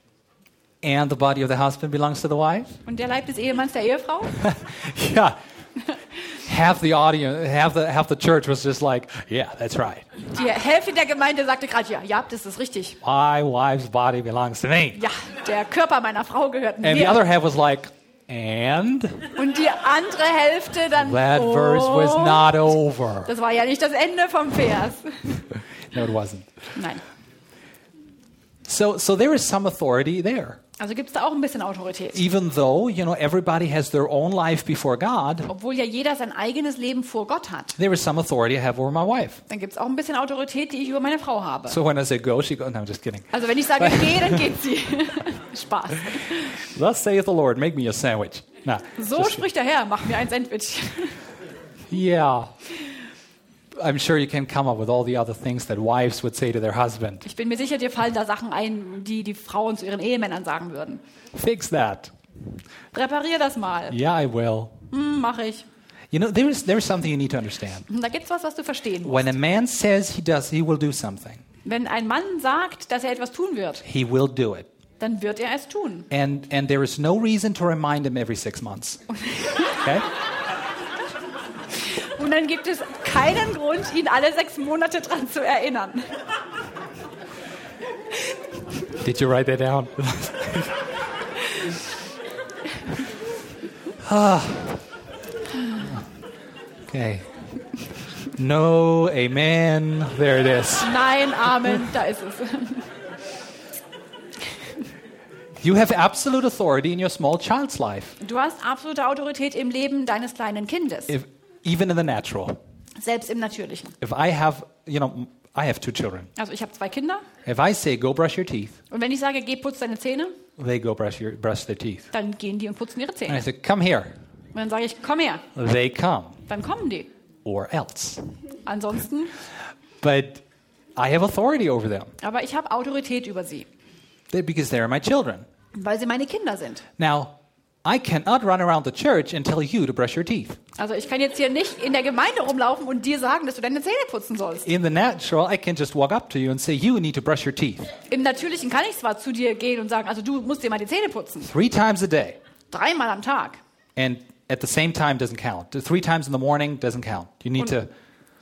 and the body of the husband belongs to the wife? und der Leib des Ehemanns der Ehefrau? Yeah. Half the audience, half the half the church was just like, yeah, that's right. Die Hälfte der Gemeinde sagte gerade, ja, ja, das ist richtig. My wife's body belongs to me. Ja, der Körper meiner Frau gehört And the mir. other half was like, and Und die andere Hälfte dann, that verse was oh, not over. das war ja nicht das Ende vom Vers. No, it wasn't. Nein. So, so there is some authority there. Also gibt es da auch ein bisschen Autorität. Even though, you know, everybody has their own life before God, Obwohl ja jeder sein eigenes Leben vor Gott hat. there is some authority I have over my wife. Dann gibt es auch ein bisschen Autorität, die ich über meine Frau habe. So when I say go, she goes. No, I'm just kidding. Also wenn ich sage, geh, dann geht sie. Spaß. Thus saith the Lord, make me a sandwich. Nah, So just- spricht der Herr, mach mir ein Sandwich. yeah. I'm sure you can come up with all the other things that wives would say to their husband. Ich bin mir sicher, dir fallen da Sachen ein, die die Frauen zu ihren Ehemännern sagen würden. Fix that. Reparier das mal. Yeah, I will. Hm, mach ich. You know, there is there is something you need to understand. Und da gibt's was, was du verstehen musst. When a man says he does, he will do something. Wenn ein Mann sagt, dass er etwas tun wird, He will do it. dann wird er es tun. And and there is no reason to remind him every six months. Okay? Und dann gibt es keinen Grund, ihn alle sechs Monate dran zu erinnern. Did you write that down? Ah. Okay. No, amen. There it is. Nein, Amen, da ist es. You have absolute authority in your small child's life, Du hast absolute Autorität im Leben deines kleinen Kindes, if, even in the natural. selbst im Natürlichen. If I have, you know, I have two children. Also ich habe zwei Kinder If I say go brush your teeth, und wenn ich sage, geh putz deine Zähne, they go brush your brush their teeth. dann gehen die und putzen ihre And I Zähne. say come here, Und dann sage ich, komm her, they come, dann kommen die. or else. Ansonsten, But I have authority over them aber ich habe Autorität über sie, They- because they are my children. weil sie meine Kinder sind. Now, I cannot run around the church and tell you to brush your teeth. Also ich kann jetzt hier nicht in der Gemeinde rumlaufen und dir sagen, dass du deine Zähne putzen sollst. In the natural, I can just walk up to you and say, you need to brush your teeth Im Natürlichen kann ich zwar zu dir gehen und sagen, also du musst dir mal die Zähne putzen. three times a day. Dreimal am Tag. And at the same time doesn't count. The Three times in the morning doesn't count. You need Und- to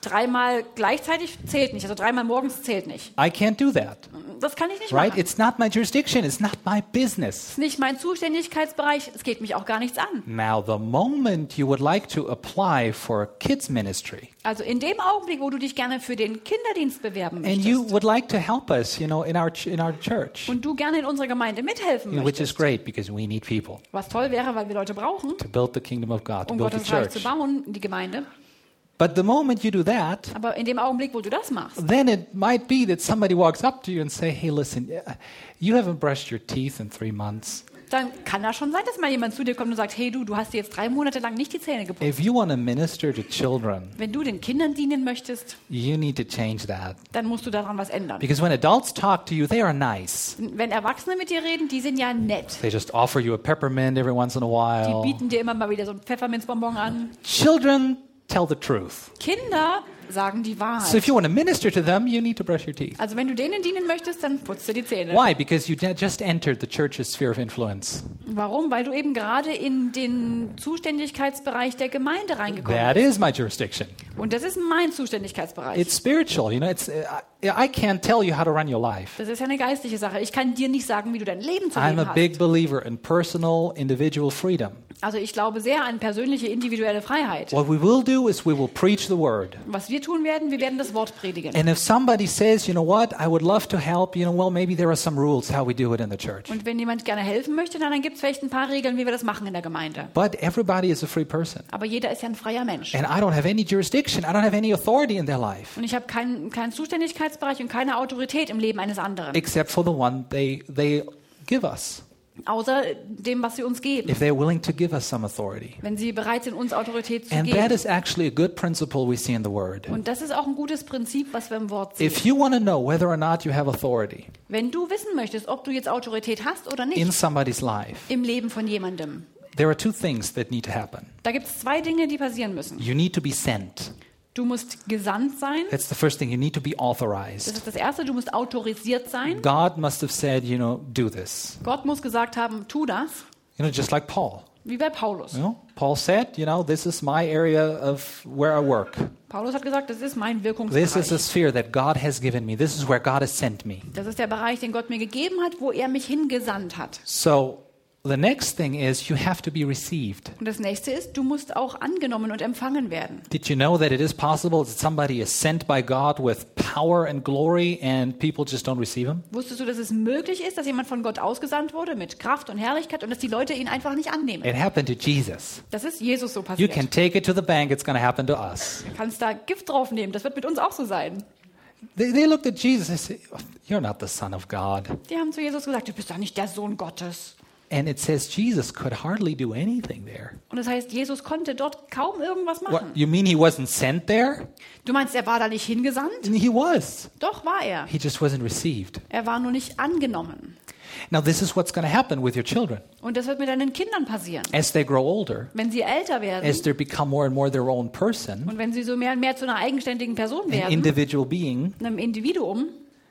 Dreimal gleichzeitig zählt nicht, also dreimal morgens zählt nicht. I can't do that. Das kann ich nicht Right? machen. It's not my jurisdiction. It's not my business. Das ist nicht mein Zuständigkeitsbereich, es geht mich auch gar nichts an. Now, the moment you would like to apply for kids ministry, Also in dem Augenblick, wo du dich gerne für den Kinderdienst bewerben and möchtest you would like to help us, you know, in our ch- in our church, und du gerne in unserer Gemeinde mithelfen you know, which is möchtest, great because we need people was toll wäre, weil wir Leute brauchen, to build the kingdom of God, to um build the Gottes Reich zu church. bauen, die Gemeinde. But the moment you do that, Aber in dem Augenblick, wo du das machst, then it might be that somebody walks up to you and say, "Hey, listen, you haven't brushed your teeth in three months. dann kann das schon sein, dass mal jemand zu dir kommt und sagt, hey du, du hast dir jetzt drei Monate lang nicht die Zähne geputzt. If you want to minister to children, Wenn du den Kindern dienen möchtest, you need to change that. dann musst du daran was ändern. Because when adults talk to you, they are nice. Wenn Erwachsene mit dir reden, die sind ja nett. They just offer you a peppermint every once in a Die while. bieten dir immer mal wieder so ein Pfefferminzbonbon an. Children tell the truth. Kinder sagen die So Wahrheit. if you want to minister to them, you need to brush your teeth. Also wenn du denen dienen möchtest, dann putzt du die Zähne. Why? Because you just entered the church's sphere of influence. Warum? Weil du eben gerade in den Zuständigkeitsbereich der Gemeinde reingekommen That bist. is my jurisdiction. Und das ist mein Zuständigkeitsbereich. It's spiritual, you know. It's uh, I I can't tell you how to run your life. Das ist ja eine geistliche Sache. Ich kann dir nicht sagen, wie du dein Leben zu I'm leben a hast. big believer in personal, individual freedom. Also ich glaube sehr an persönliche, individuelle Freiheit. What we will do is we will preach the word. Was wir tun werden, wir werden das Wort predigen. And if somebody says, you know what, I would love to help, you know, well, maybe there are some rules how we do it in the church. Und wenn jemand gerne helfen möchte, dann gibt es vielleicht ein paar Regeln, wie wir das machen in der Gemeinde. But everybody is a free person. Aber jeder ist ja ein freier Mensch. And I don't have any jurisdiction. I don't have any authority in their life. Und ich habe keinen keinen Zuständigkeitsbereich und keine Autorität im Leben eines anderen. Except for the one they they give us. Außer dem, was sie uns geben. If they're willing to give us some authority. Wenn sie bereit sind, uns Autorität zu And that geben. is actually a good principle we see in the Word. Und das ist auch ein gutes Prinzip, was wir im Wort sehen. If you want to know whether or not you have authority Wenn du wissen möchtest, ob du jetzt Autorität hast oder in nicht somebody's life, im Leben von jemandem, there are two things that need to happen. da gibt es zwei Dinge, die passieren müssen. You need to be sent. Du musst gesandt sein. That's the first thing. You need to be Das authorized. ist das Erste. Du musst autorisiert sein. God must have said, you know, do this. Gott muss gesagt haben, tu das. You know, just like Paul. Wie bei Paulus. You know, Paul said, you know, this is my area of where I work. Paulus hat gesagt, das ist mein This is a Wirkungsbereich. sphere that God has given me. This is where God has sent me. Das ist der Bereich, den Gott mir gegeben hat, wo er mich hingesandt hat. So the next thing is you have to be received. Und das Nächste ist, du musst auch angenommen und empfangen werden. Did you know that it is possible that somebody is sent by God with power and glory and people just don't receive him? Wusstest du, dass es möglich ist, dass jemand von Gott ausgesandt wurde mit Kraft und Herrlichkeit und dass die Leute ihn einfach nicht annehmen? It happened to Jesus. Das ist Jesus so You passiert. can take it to the bank, it's going to happen to us. Du kannst da Gift draufnehmen, das wird mit uns auch so sein. They, they looked at Jesus and said, you're not the Son of God. Die haben zu Jesus gesagt, du bist doch nicht der Sohn Gottes. And it says Jesus could hardly do anything there. Und das heißt, Jesus konnte dort kaum irgendwas What, machen. you mean he wasn't sent there? Du meinst, er war da nicht hingesandt? He was. Doch, war er. He just wasn't received. Er war nur nicht angenommen. Now this is what's going to happen with your children. Und das wird mit deinen Kindern passieren. As they grow older, Wenn sie älter werden as they become more and more their own person, und wenn sie so mehr und mehr zu einer eigenständigen Person an werden, individual being, einem Individuum,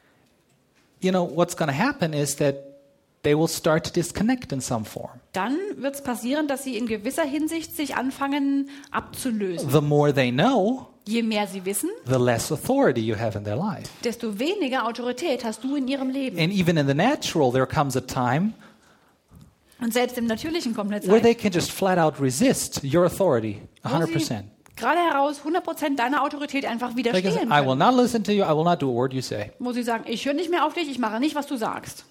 you know, what's going to happen is that they will start to disconnect in some form. dann wird es passieren, dass sie in gewisser Hinsicht sich anfangen abzulösen. The more they know, Je mehr sie wissen, the less authority you have in their life. desto weniger Autorität hast du in ihrem Leben. And even in the natural, there comes a time Und selbst im Natürlichen kommt eine where they Zeit, can just flat out resist your authority one wo hundred sie percent. gerade heraus hundert Prozent deiner Autorität einfach They can say, widerstehen I will können. not listen to you. I will not do a word you say. Wo sie sagen, ich höre nicht mehr auf dich, ich mache nicht, was du sagst.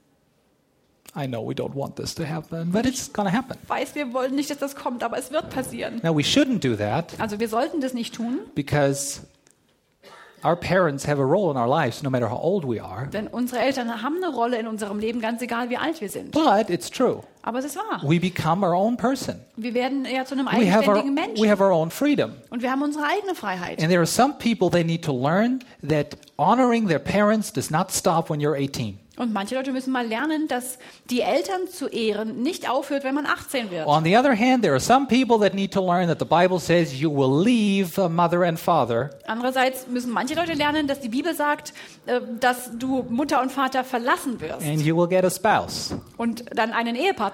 I know we don't want this to happen, but it's going to happen. Weiß, wir wollen nicht, dass das kommt, aber es wird passieren. Now, we shouldn't do that Also wir sollten das nicht tun, because our parents have a role in our lives, no matter how old we are. denn unsere Eltern haben eine Rolle in unserem Leben, ganz egal wie alt wir sind. But it's true. Aber es ist wahr. We become our own person. Wir werden ja zu einem We have our, eigenständigen we Menschen. have our own freedom. Und wir haben unsere eigene Freiheit. And there are some people, they need to learn that honoring their parents does not stop when you're eighteen. Und manche Leute müssen mal lernen, dass die Eltern zu ehren nicht aufhört, wenn man achtzehn wird. On the other hand, there are some people that need to learn that the Bible says you will leave uh, mother and father Andererseits müssen manche Leute lernen, dass die Bibel sagt, äh, dass du Mutter und Vater verlassen wirst and you will get a spouse. und dann einen Ehepartner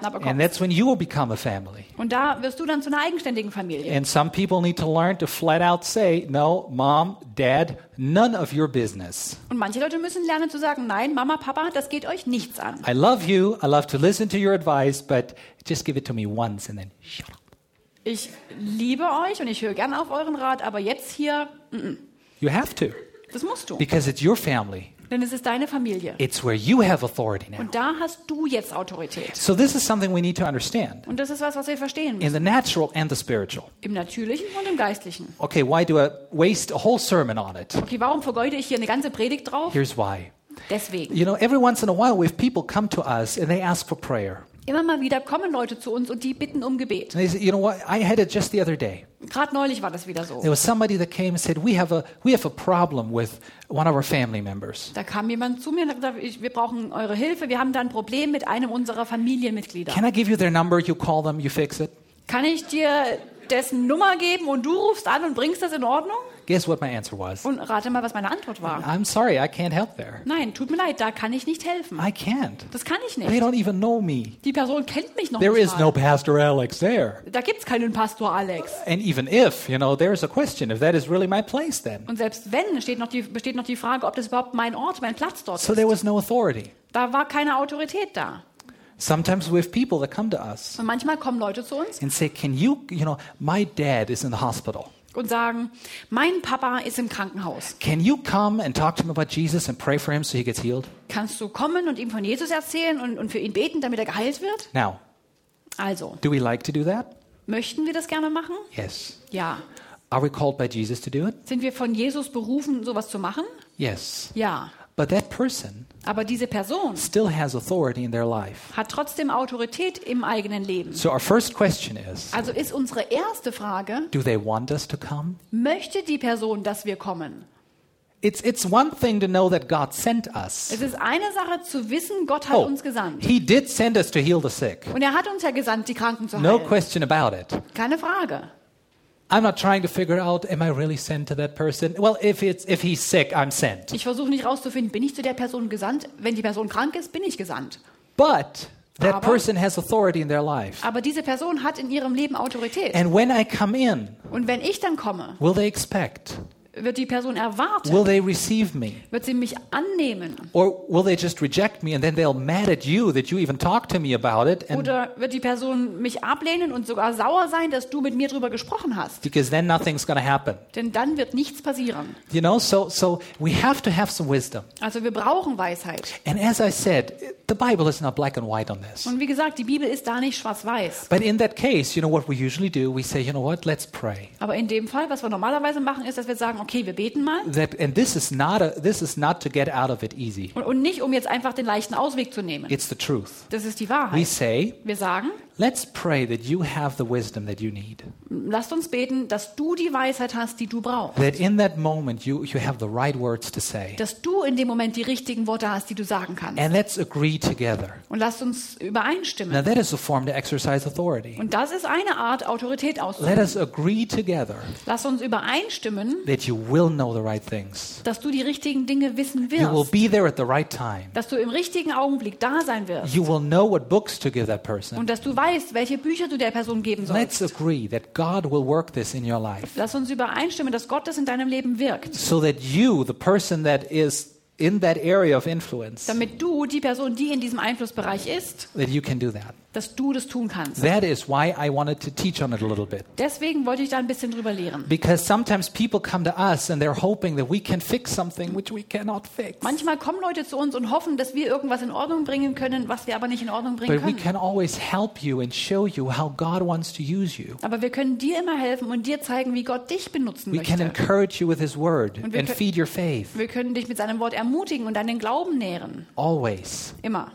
Partner And bekommst. that's when you will become a family. Und da wirst du dann zu einer eigenständigen Familie. And some people need to learn to flat out say, no, mom, dad, none of your business. Und manche Leute müssen lernen zu sagen, nein, Mama, Papa, das geht euch nichts an. I love you. I love to listen to your advice, but just give it to me once and then shut up. Ich liebe euch und ich höre gerne auf euren Rat, aber jetzt hier, mm-mm. You have to, das musst du. because it's your family. Denn es ist deine Familie. It's where you have authority now. Und da hast du jetzt Autorität. So this is something we need to understand Und das ist was, was wir verstehen in müssen. the natural and the spiritual. Im Natürlichen und im Geistlichen. Okay, why do I waste a whole sermon on it? Okay, warum vergeude ich hier eine ganze Predigt drauf? Here's why. Deswegen. You know, every once in a while, we have people come to us and they ask for prayer. Immer mal wieder kommen Leute zu uns und die bitten um Gebet. And they say, you know what? I had it just the other day. Gerade neulich war das wieder so. There was somebody that came and said, we have a we have a problem with one of our family members. Da kam jemand zu mir und hat gesagt, ich, wir brauchen eure Hilfe. Wir haben da ein Problem mit einem unserer Familienmitglieder. Can I give you their number? You call them, you fix it. Kann ich dir dessen Nummer geben und du rufst an und bringst das in Ordnung? Guess what my answer was? Und rate mal, was meine Antwort war. I'm sorry, I can't help there. Nein, tut mir leid, da kann ich nicht helfen. I can't. Das kann ich They nicht. don't even know me. Die Person kennt mich noch There nicht is no mal. Pastor Alex there. Da gibt's keinen Pastor Alex. And even if, you know, there's a question if that is really my place then. Und selbst wenn, steht noch die, besteht noch die Frage, ob das überhaupt mein Ort, mein Platz dort So ist. there was no authority. Da war keine Autorität da. Sometimes we have people that come to us Und manchmal kommen Leute zu uns and say, can you, you know, my dad is in the hospital. und sagen, mein Papa ist im Krankenhaus. Can you come and talk to him about Jesus and pray for him so he gets healed? Kannst du kommen und ihm von Jesus erzählen und, und für ihn beten, damit er geheilt wird? Now, Also, do we like to do that? möchten wir das gerne machen? Yes. Ja. Are we called by Jesus to do it? Sind wir von Jesus berufen, sowas zu machen? Yes. Ja. But that person Aber diese Person still has authority in their life. hat trotzdem Autorität im eigenen Leben. So our first question is, Also ist unsere erste Frage, do they want us to come? möchte die Person, dass wir kommen? It's, it's one thing to know that God sent us. Es ist eine Sache zu wissen, Gott hat Oh, uns gesandt. he did send us to heal the sick. Und er hat uns ja gesandt, die Kranken zu No heilen. question about it. Keine Frage. I'm not trying to figure out, am I really sent to that person? Well, if it's if he's sick, I'm sent. Ich versuche nicht rauszufinden, bin ich zu der Person gesandt? Wenn die Person krank ist, bin ich gesandt. But that Aber- person has authority in their life. Aber diese Person hat in ihrem Leben Autorität. And when I come in, Und wenn ich dann komme, will they expect? wird die Person erwarten, Will they receive me? wird sie mich annehmen. Or will they just reject me and then they'll mad at you that you even talked to me about it? And Oder wird die Person mich ablehnen und sogar sauer sein, dass du mit mir drüber gesprochen hast. because then nothing's going to happen. Denn dann wird nichts passieren. You know, so so we have to have some wisdom. Also wir brauchen Weisheit. And as I said, the Bible is not black and white on this. Und wie gesagt, die Bibel ist da nicht schwarz-weiß. But in that case, you know what we usually do? We say, you know what? Let's pray. Aber in dem Fall, was wir normalerweise machen, ist, dass wir sagen, okay, wir beten mal. That and this is not a this is not to get out of it easy. Und, und nicht, um jetzt einfach den leichten Ausweg zu nehmen. It's the truth. Das ist die We Wahrheit. say, Wir sagen, let's pray that you have the wisdom that you need. lasst uns beten, dass du die Weisheit hast, die du brauchst. That in that moment you, you have the right words to say. Dass du in dem Moment die richtigen Worte hast, die du sagen kannst. And let's agree together. Und lasst uns Now übereinstimmen. that is a form to exercise authority. Und das ist eine Art, Autorität Let auszuüben. us agree together Lasst uns übereinstimmen, that you will know the right things. dass du die richtigen Dinge wissen You will wirst. be there at the right time. Dass du im richtigen Augenblick da sein wirst. You will know what books to give that person. Und dass du weißt, welche Bücher du der Person geben Let's sollst. agree that God will work this in your life Lass uns übereinstimmen, dass Gott das in deinem Leben wirkt. so that you, the person that is in that area of influence, Damit du, die Person, die in diesem Einflussbereich ist, that you can do that. dass du das tun kannst. That is why I wanted to teach on it a little bit. Deswegen wollte ich da ein bisschen drüber lehren. Because sometimes people come to us and they're hoping that we can fix something which we cannot fix. Manchmal kommen Leute zu uns und hoffen, dass wir irgendwas in Ordnung bringen können, was wir aber nicht in Ordnung bringen But we können. can always help you and show you how God wants to use you. Aber wir können dir immer helfen und dir zeigen, wie Gott dich benutzen We can möchte. encourage you with His Word Und wir and können- feed your faith. Wir können dich mit seinem Wort ermutigen und deinen Glauben nähren. Always. Immer.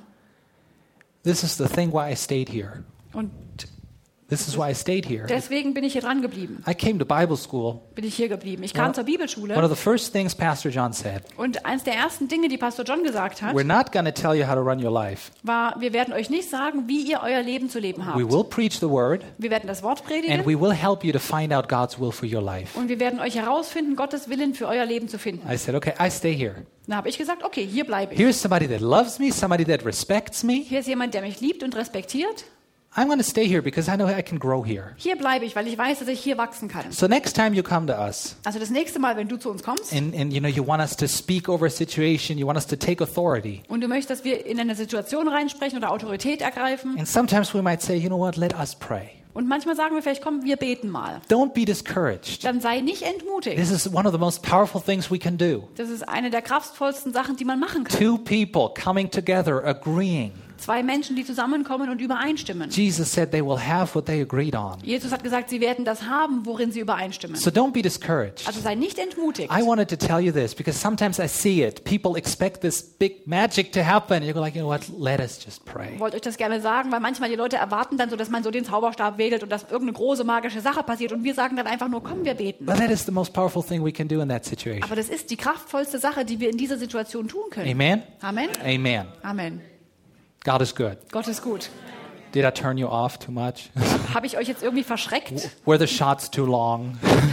This is the thing why I stayed here. Und This is why I stayed here. deswegen bin ich hier dran geblieben. I came to Bible school. Bin ich hier geblieben. Ich kam One- zur One of Bibelschule the first things Pastor John said, und eins der ersten Dinge, die Pastor John gesagt hat, we're not going to tell you how to run your life. war, wir werden euch nicht sagen, wie ihr euer Leben zu leben habt. We will preach the Word Wir werden das Wort and predigen we will help you to find out God's will for your life. und wir werden euch herausfinden, Gottes Willen für euer Leben zu finden. I said, okay, I stay here. Da habe ich gesagt, okay, hier bleibe ich. Here's somebody that loves me, somebody that respects me, Hier ist jemand, der mich liebt und respektiert I'm going to stay here because I know I can grow here. Hier bleibe ich, weil ich weiß, dass ich hier wachsen kann. So next time you come to us Also das nächste Mal, wenn du zu uns kommst and, and you know you want us to speak over a situation, you want us to take authority. und du möchtest, dass wir in eine Situation reinsprechen oder Autorität ergreifen And sometimes we might say, you know what, let us pray. und manchmal sagen wir vielleicht, komm, wir beten mal. Don't be discouraged. Dann sei nicht entmutigt. This is one of the most powerful things we can do. Das ist eine der kraftvollsten Sachen, die man machen kann. Two people coming together, agreeing. Zwei Menschen, die zusammenkommen und übereinstimmen. Jesus said they will have what they agreed on. Jesus hat gesagt, sie werden das haben, worin sie übereinstimmen. So don't be discouraged. Also sei nicht entmutigt. I wanted to tell you this because sometimes I see it. People expect this big magic to happen. You're like, you know what? Let us just pray. Ich wollte euch das gerne sagen, weil manchmal die Leute erwarten dann so, dass man so den Zauberstab wedelt und dass irgendeine große magische Sache passiert und wir sagen dann einfach nur, komm, wir beten. But that is the most powerful thing we can do in that situation. Aber das ist die kraftvollste Sache, die wir in dieser Situation tun können. Amen? Amen. Amen. Amen. God is good. Gott ist gut. Did I turn you off too much? Habe ich euch jetzt irgendwie verschreckt? Were the shots too long?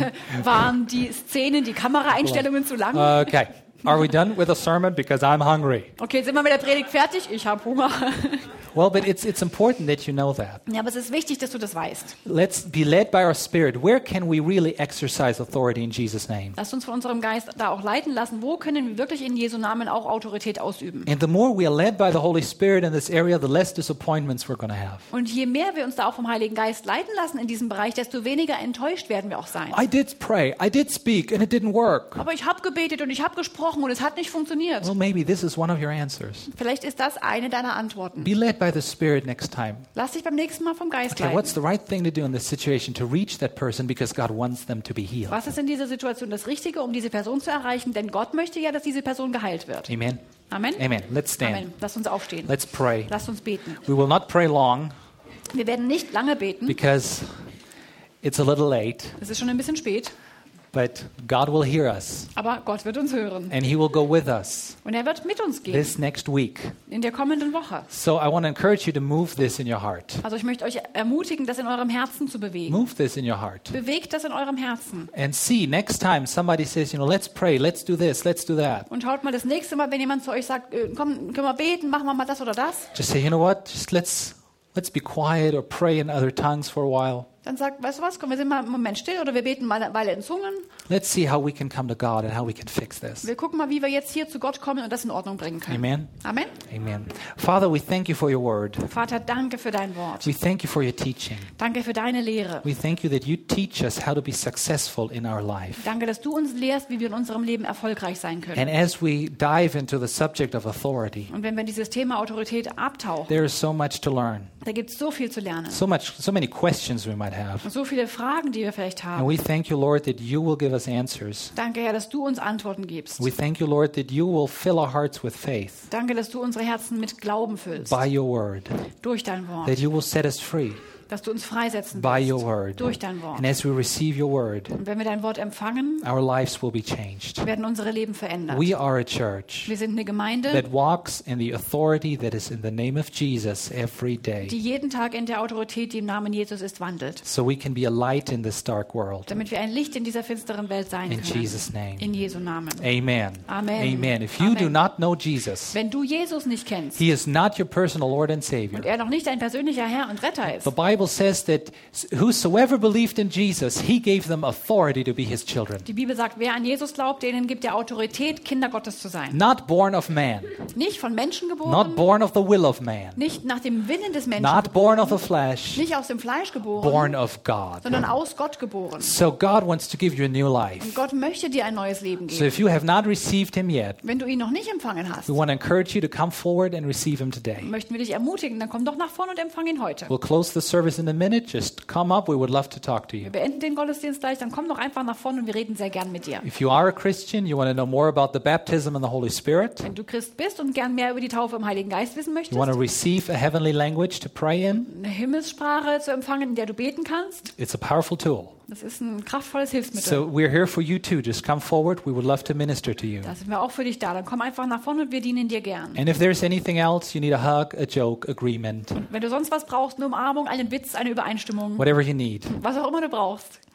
Waren die Szenen, die Kameraeinstellungen zu lang? Okay. Are we done with the sermon? Because I'm hungry. Okay, sind wir mit der Predigt fertig? Ich habe Hunger. Well, but it's it's important that you know that. Ja, aber es ist wichtig, dass du das weißt. Let's be led by our spirit. Where can we really exercise authority in Jesus' name? Lasst uns von unserem Geist da auch leiten lassen. Wo können wir wirklich in Jesu Namen auch Autorität ausüben? And the more we are led by the Holy Spirit in this area, the less disappointments we're going to have. Und je mehr wir uns da auch vom Heiligen Geist leiten lassen in diesem Bereich, desto weniger enttäuscht werden wir auch sein. I did pray, I did speak, and it didn't work. Aber ich habe gebetet und ich habe gesprochen und es hat nicht funktioniert. Well, maybe this is one of your answers. Vielleicht ist das eine deiner Antworten. Be led by the Spirit next time. Lass dich beim nächsten Mal vom Geist Okay, what's leiten. the right thing to do in this situation to reach that person because God wants them to be healed? Was ist in dieser Situation das Richtige, um diese Person zu erreichen? Denn Gott möchte ja, dass diese Person geheilt wird. Amen. Amen. Amen. Let's stand. Amen. Lass uns aufstehen. Let's pray. Lass uns beten. We will not pray long Wir werden nicht lange beten. because it's a little late, Es ist schon ein bisschen spät. but God will hear us Aber Gott wird uns hören. and He will go with us Und er wird mit uns gehen this next week. in der kommenden Woche. So I want to encourage you to move this in your heart. Also ich möchte euch ermutigen, das in eurem Herzen zu bewegen. Move this in your heart. Bewegt das in eurem Herzen. And see, next time somebody says, you know, let's pray, let's do this, let's do that. Und schaut mal das nächste Mal, wenn jemand zu euch sagt, äh, komm, können wir beten, machen wir mal das oder das. Just say, you know what? Just let's let's be quiet or pray in other tongues for a while. Dann sagt, weißt du was, komm, wir sind mal einen Moment still oder wir beten mal eine Weile in Zungen. Let's see how we can come to God and how we can fix this. Wir gucken mal, wie wir jetzt hier zu Gott kommen und das in Ordnung bringen können. Amen. Amen. Amen. Father, we thank you for your word. Vater, danke für dein Wort. We thank you for your teaching. Danke für deine Lehre. We thank you that you teach us how to be successful in our life. Danke, dass du uns lehrst, wie wir in unserem Leben erfolgreich sein können. And as we dive into the subject of authority, Und wenn wir in dieses Thema Autorität abtauchen, there is so much to learn. da gibt es so viel zu lernen. So much so many questions we might have. Und so viele Fragen, die wir vielleicht And haben. we thank you, Lord, that you will give us answers. Danke, Herr, dass du uns Antworten gibst. We thank you, Lord, that you will fill our hearts with faith Danke, dass du unsere Herzen mit Glauben füllst. by your word, Durch dein Wort. that you will set us free Dass du uns freisetzen by willst. your word. Durch dein Wort. And as we receive your word, Und wenn wir dein Wort empfangen, our lives will be changed. werden unsere Leben verändert. We are a church Wir sind eine Gemeinde, that walks in the authority that is in the name of Jesus every day, die jeden Tag in der Autorität, die im Namen Jesus ist, wandelt. so we can be a light in this dark world. Damit wir ein Licht in dieser finsteren Welt sein In können. Jesus' name. In Jesu Namen. Amen. Amen. Amen. If you Amen. do not know Jesus, Wenn du Jesus nicht kennst He is not your personal Lord and Savior. und er noch nicht dein persönlicher Herr und Retter ist, The Bible says that whosoever believed in Jesus, He gave them authority to be His children. die Bibel sagt, wer an Jesus glaubt, denen gibt er Autorität, Kinder Gottes zu sein. Not born of man, Nicht von Menschen not geboren, born of the will of man, nicht nach dem Willen des Menschen not born of the geboren, flesh, nicht aus dem Fleisch geboren, born of God. sondern aus Gott geboren. So God wants to give you a new Und life. Gott möchte dir ein neues Leben So geben. if you have not received Him yet, Wenn du ihn noch nicht empfangen hast, we want to encourage you to come forward and receive Him today. möchten wir dich ermutigen, dann komm doch nach vorne und empfang ihn heute. We'll close the service in a minute. Just come up. We would love to talk to you. Wir beenden den Gottesdienst gleich, dann komm doch einfach nach vorne und wir reden sehr gern mit dir. If you are a Christian, you want to know more about the baptism in the Holy Spirit, Wenn du Christ bist und gern mehr über die Taufe im Heiligen Geist wissen you möchtest, want to receive a heavenly language to pray in, eine Himmelssprache zu empfangen, in der du beten kannst, it's a powerful tool. das ist ein kraftvolles Hilfsmittel. So we're here for you too. Just come forward. We would love to minister to you. Da sind wir auch für dich da. Dann komm einfach nach vorne und wir dienen dir gern. And if there's anything else, you need a hug, a joke, agreement, Wenn du sonst was brauchst, eine Umarmung, einen Witz, eine Übereinstimmung, whatever you need, was auch immer du brauchst,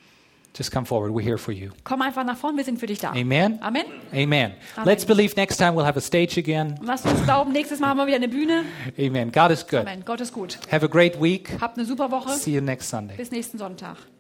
just come forward. We're here for you. Komm einfach nach vorn, wir sind für dich da. Amen? Amen. Amen. Amen. Let's believe next time we'll have a stage again. Lasst uns glauben, nächstes Mal haben wir wieder eine Bühne. Amen. God is good. Amen. Gott ist gut. Have a great week. Habt eine super Woche. See you next Sunday. Bis nächsten Sonntag.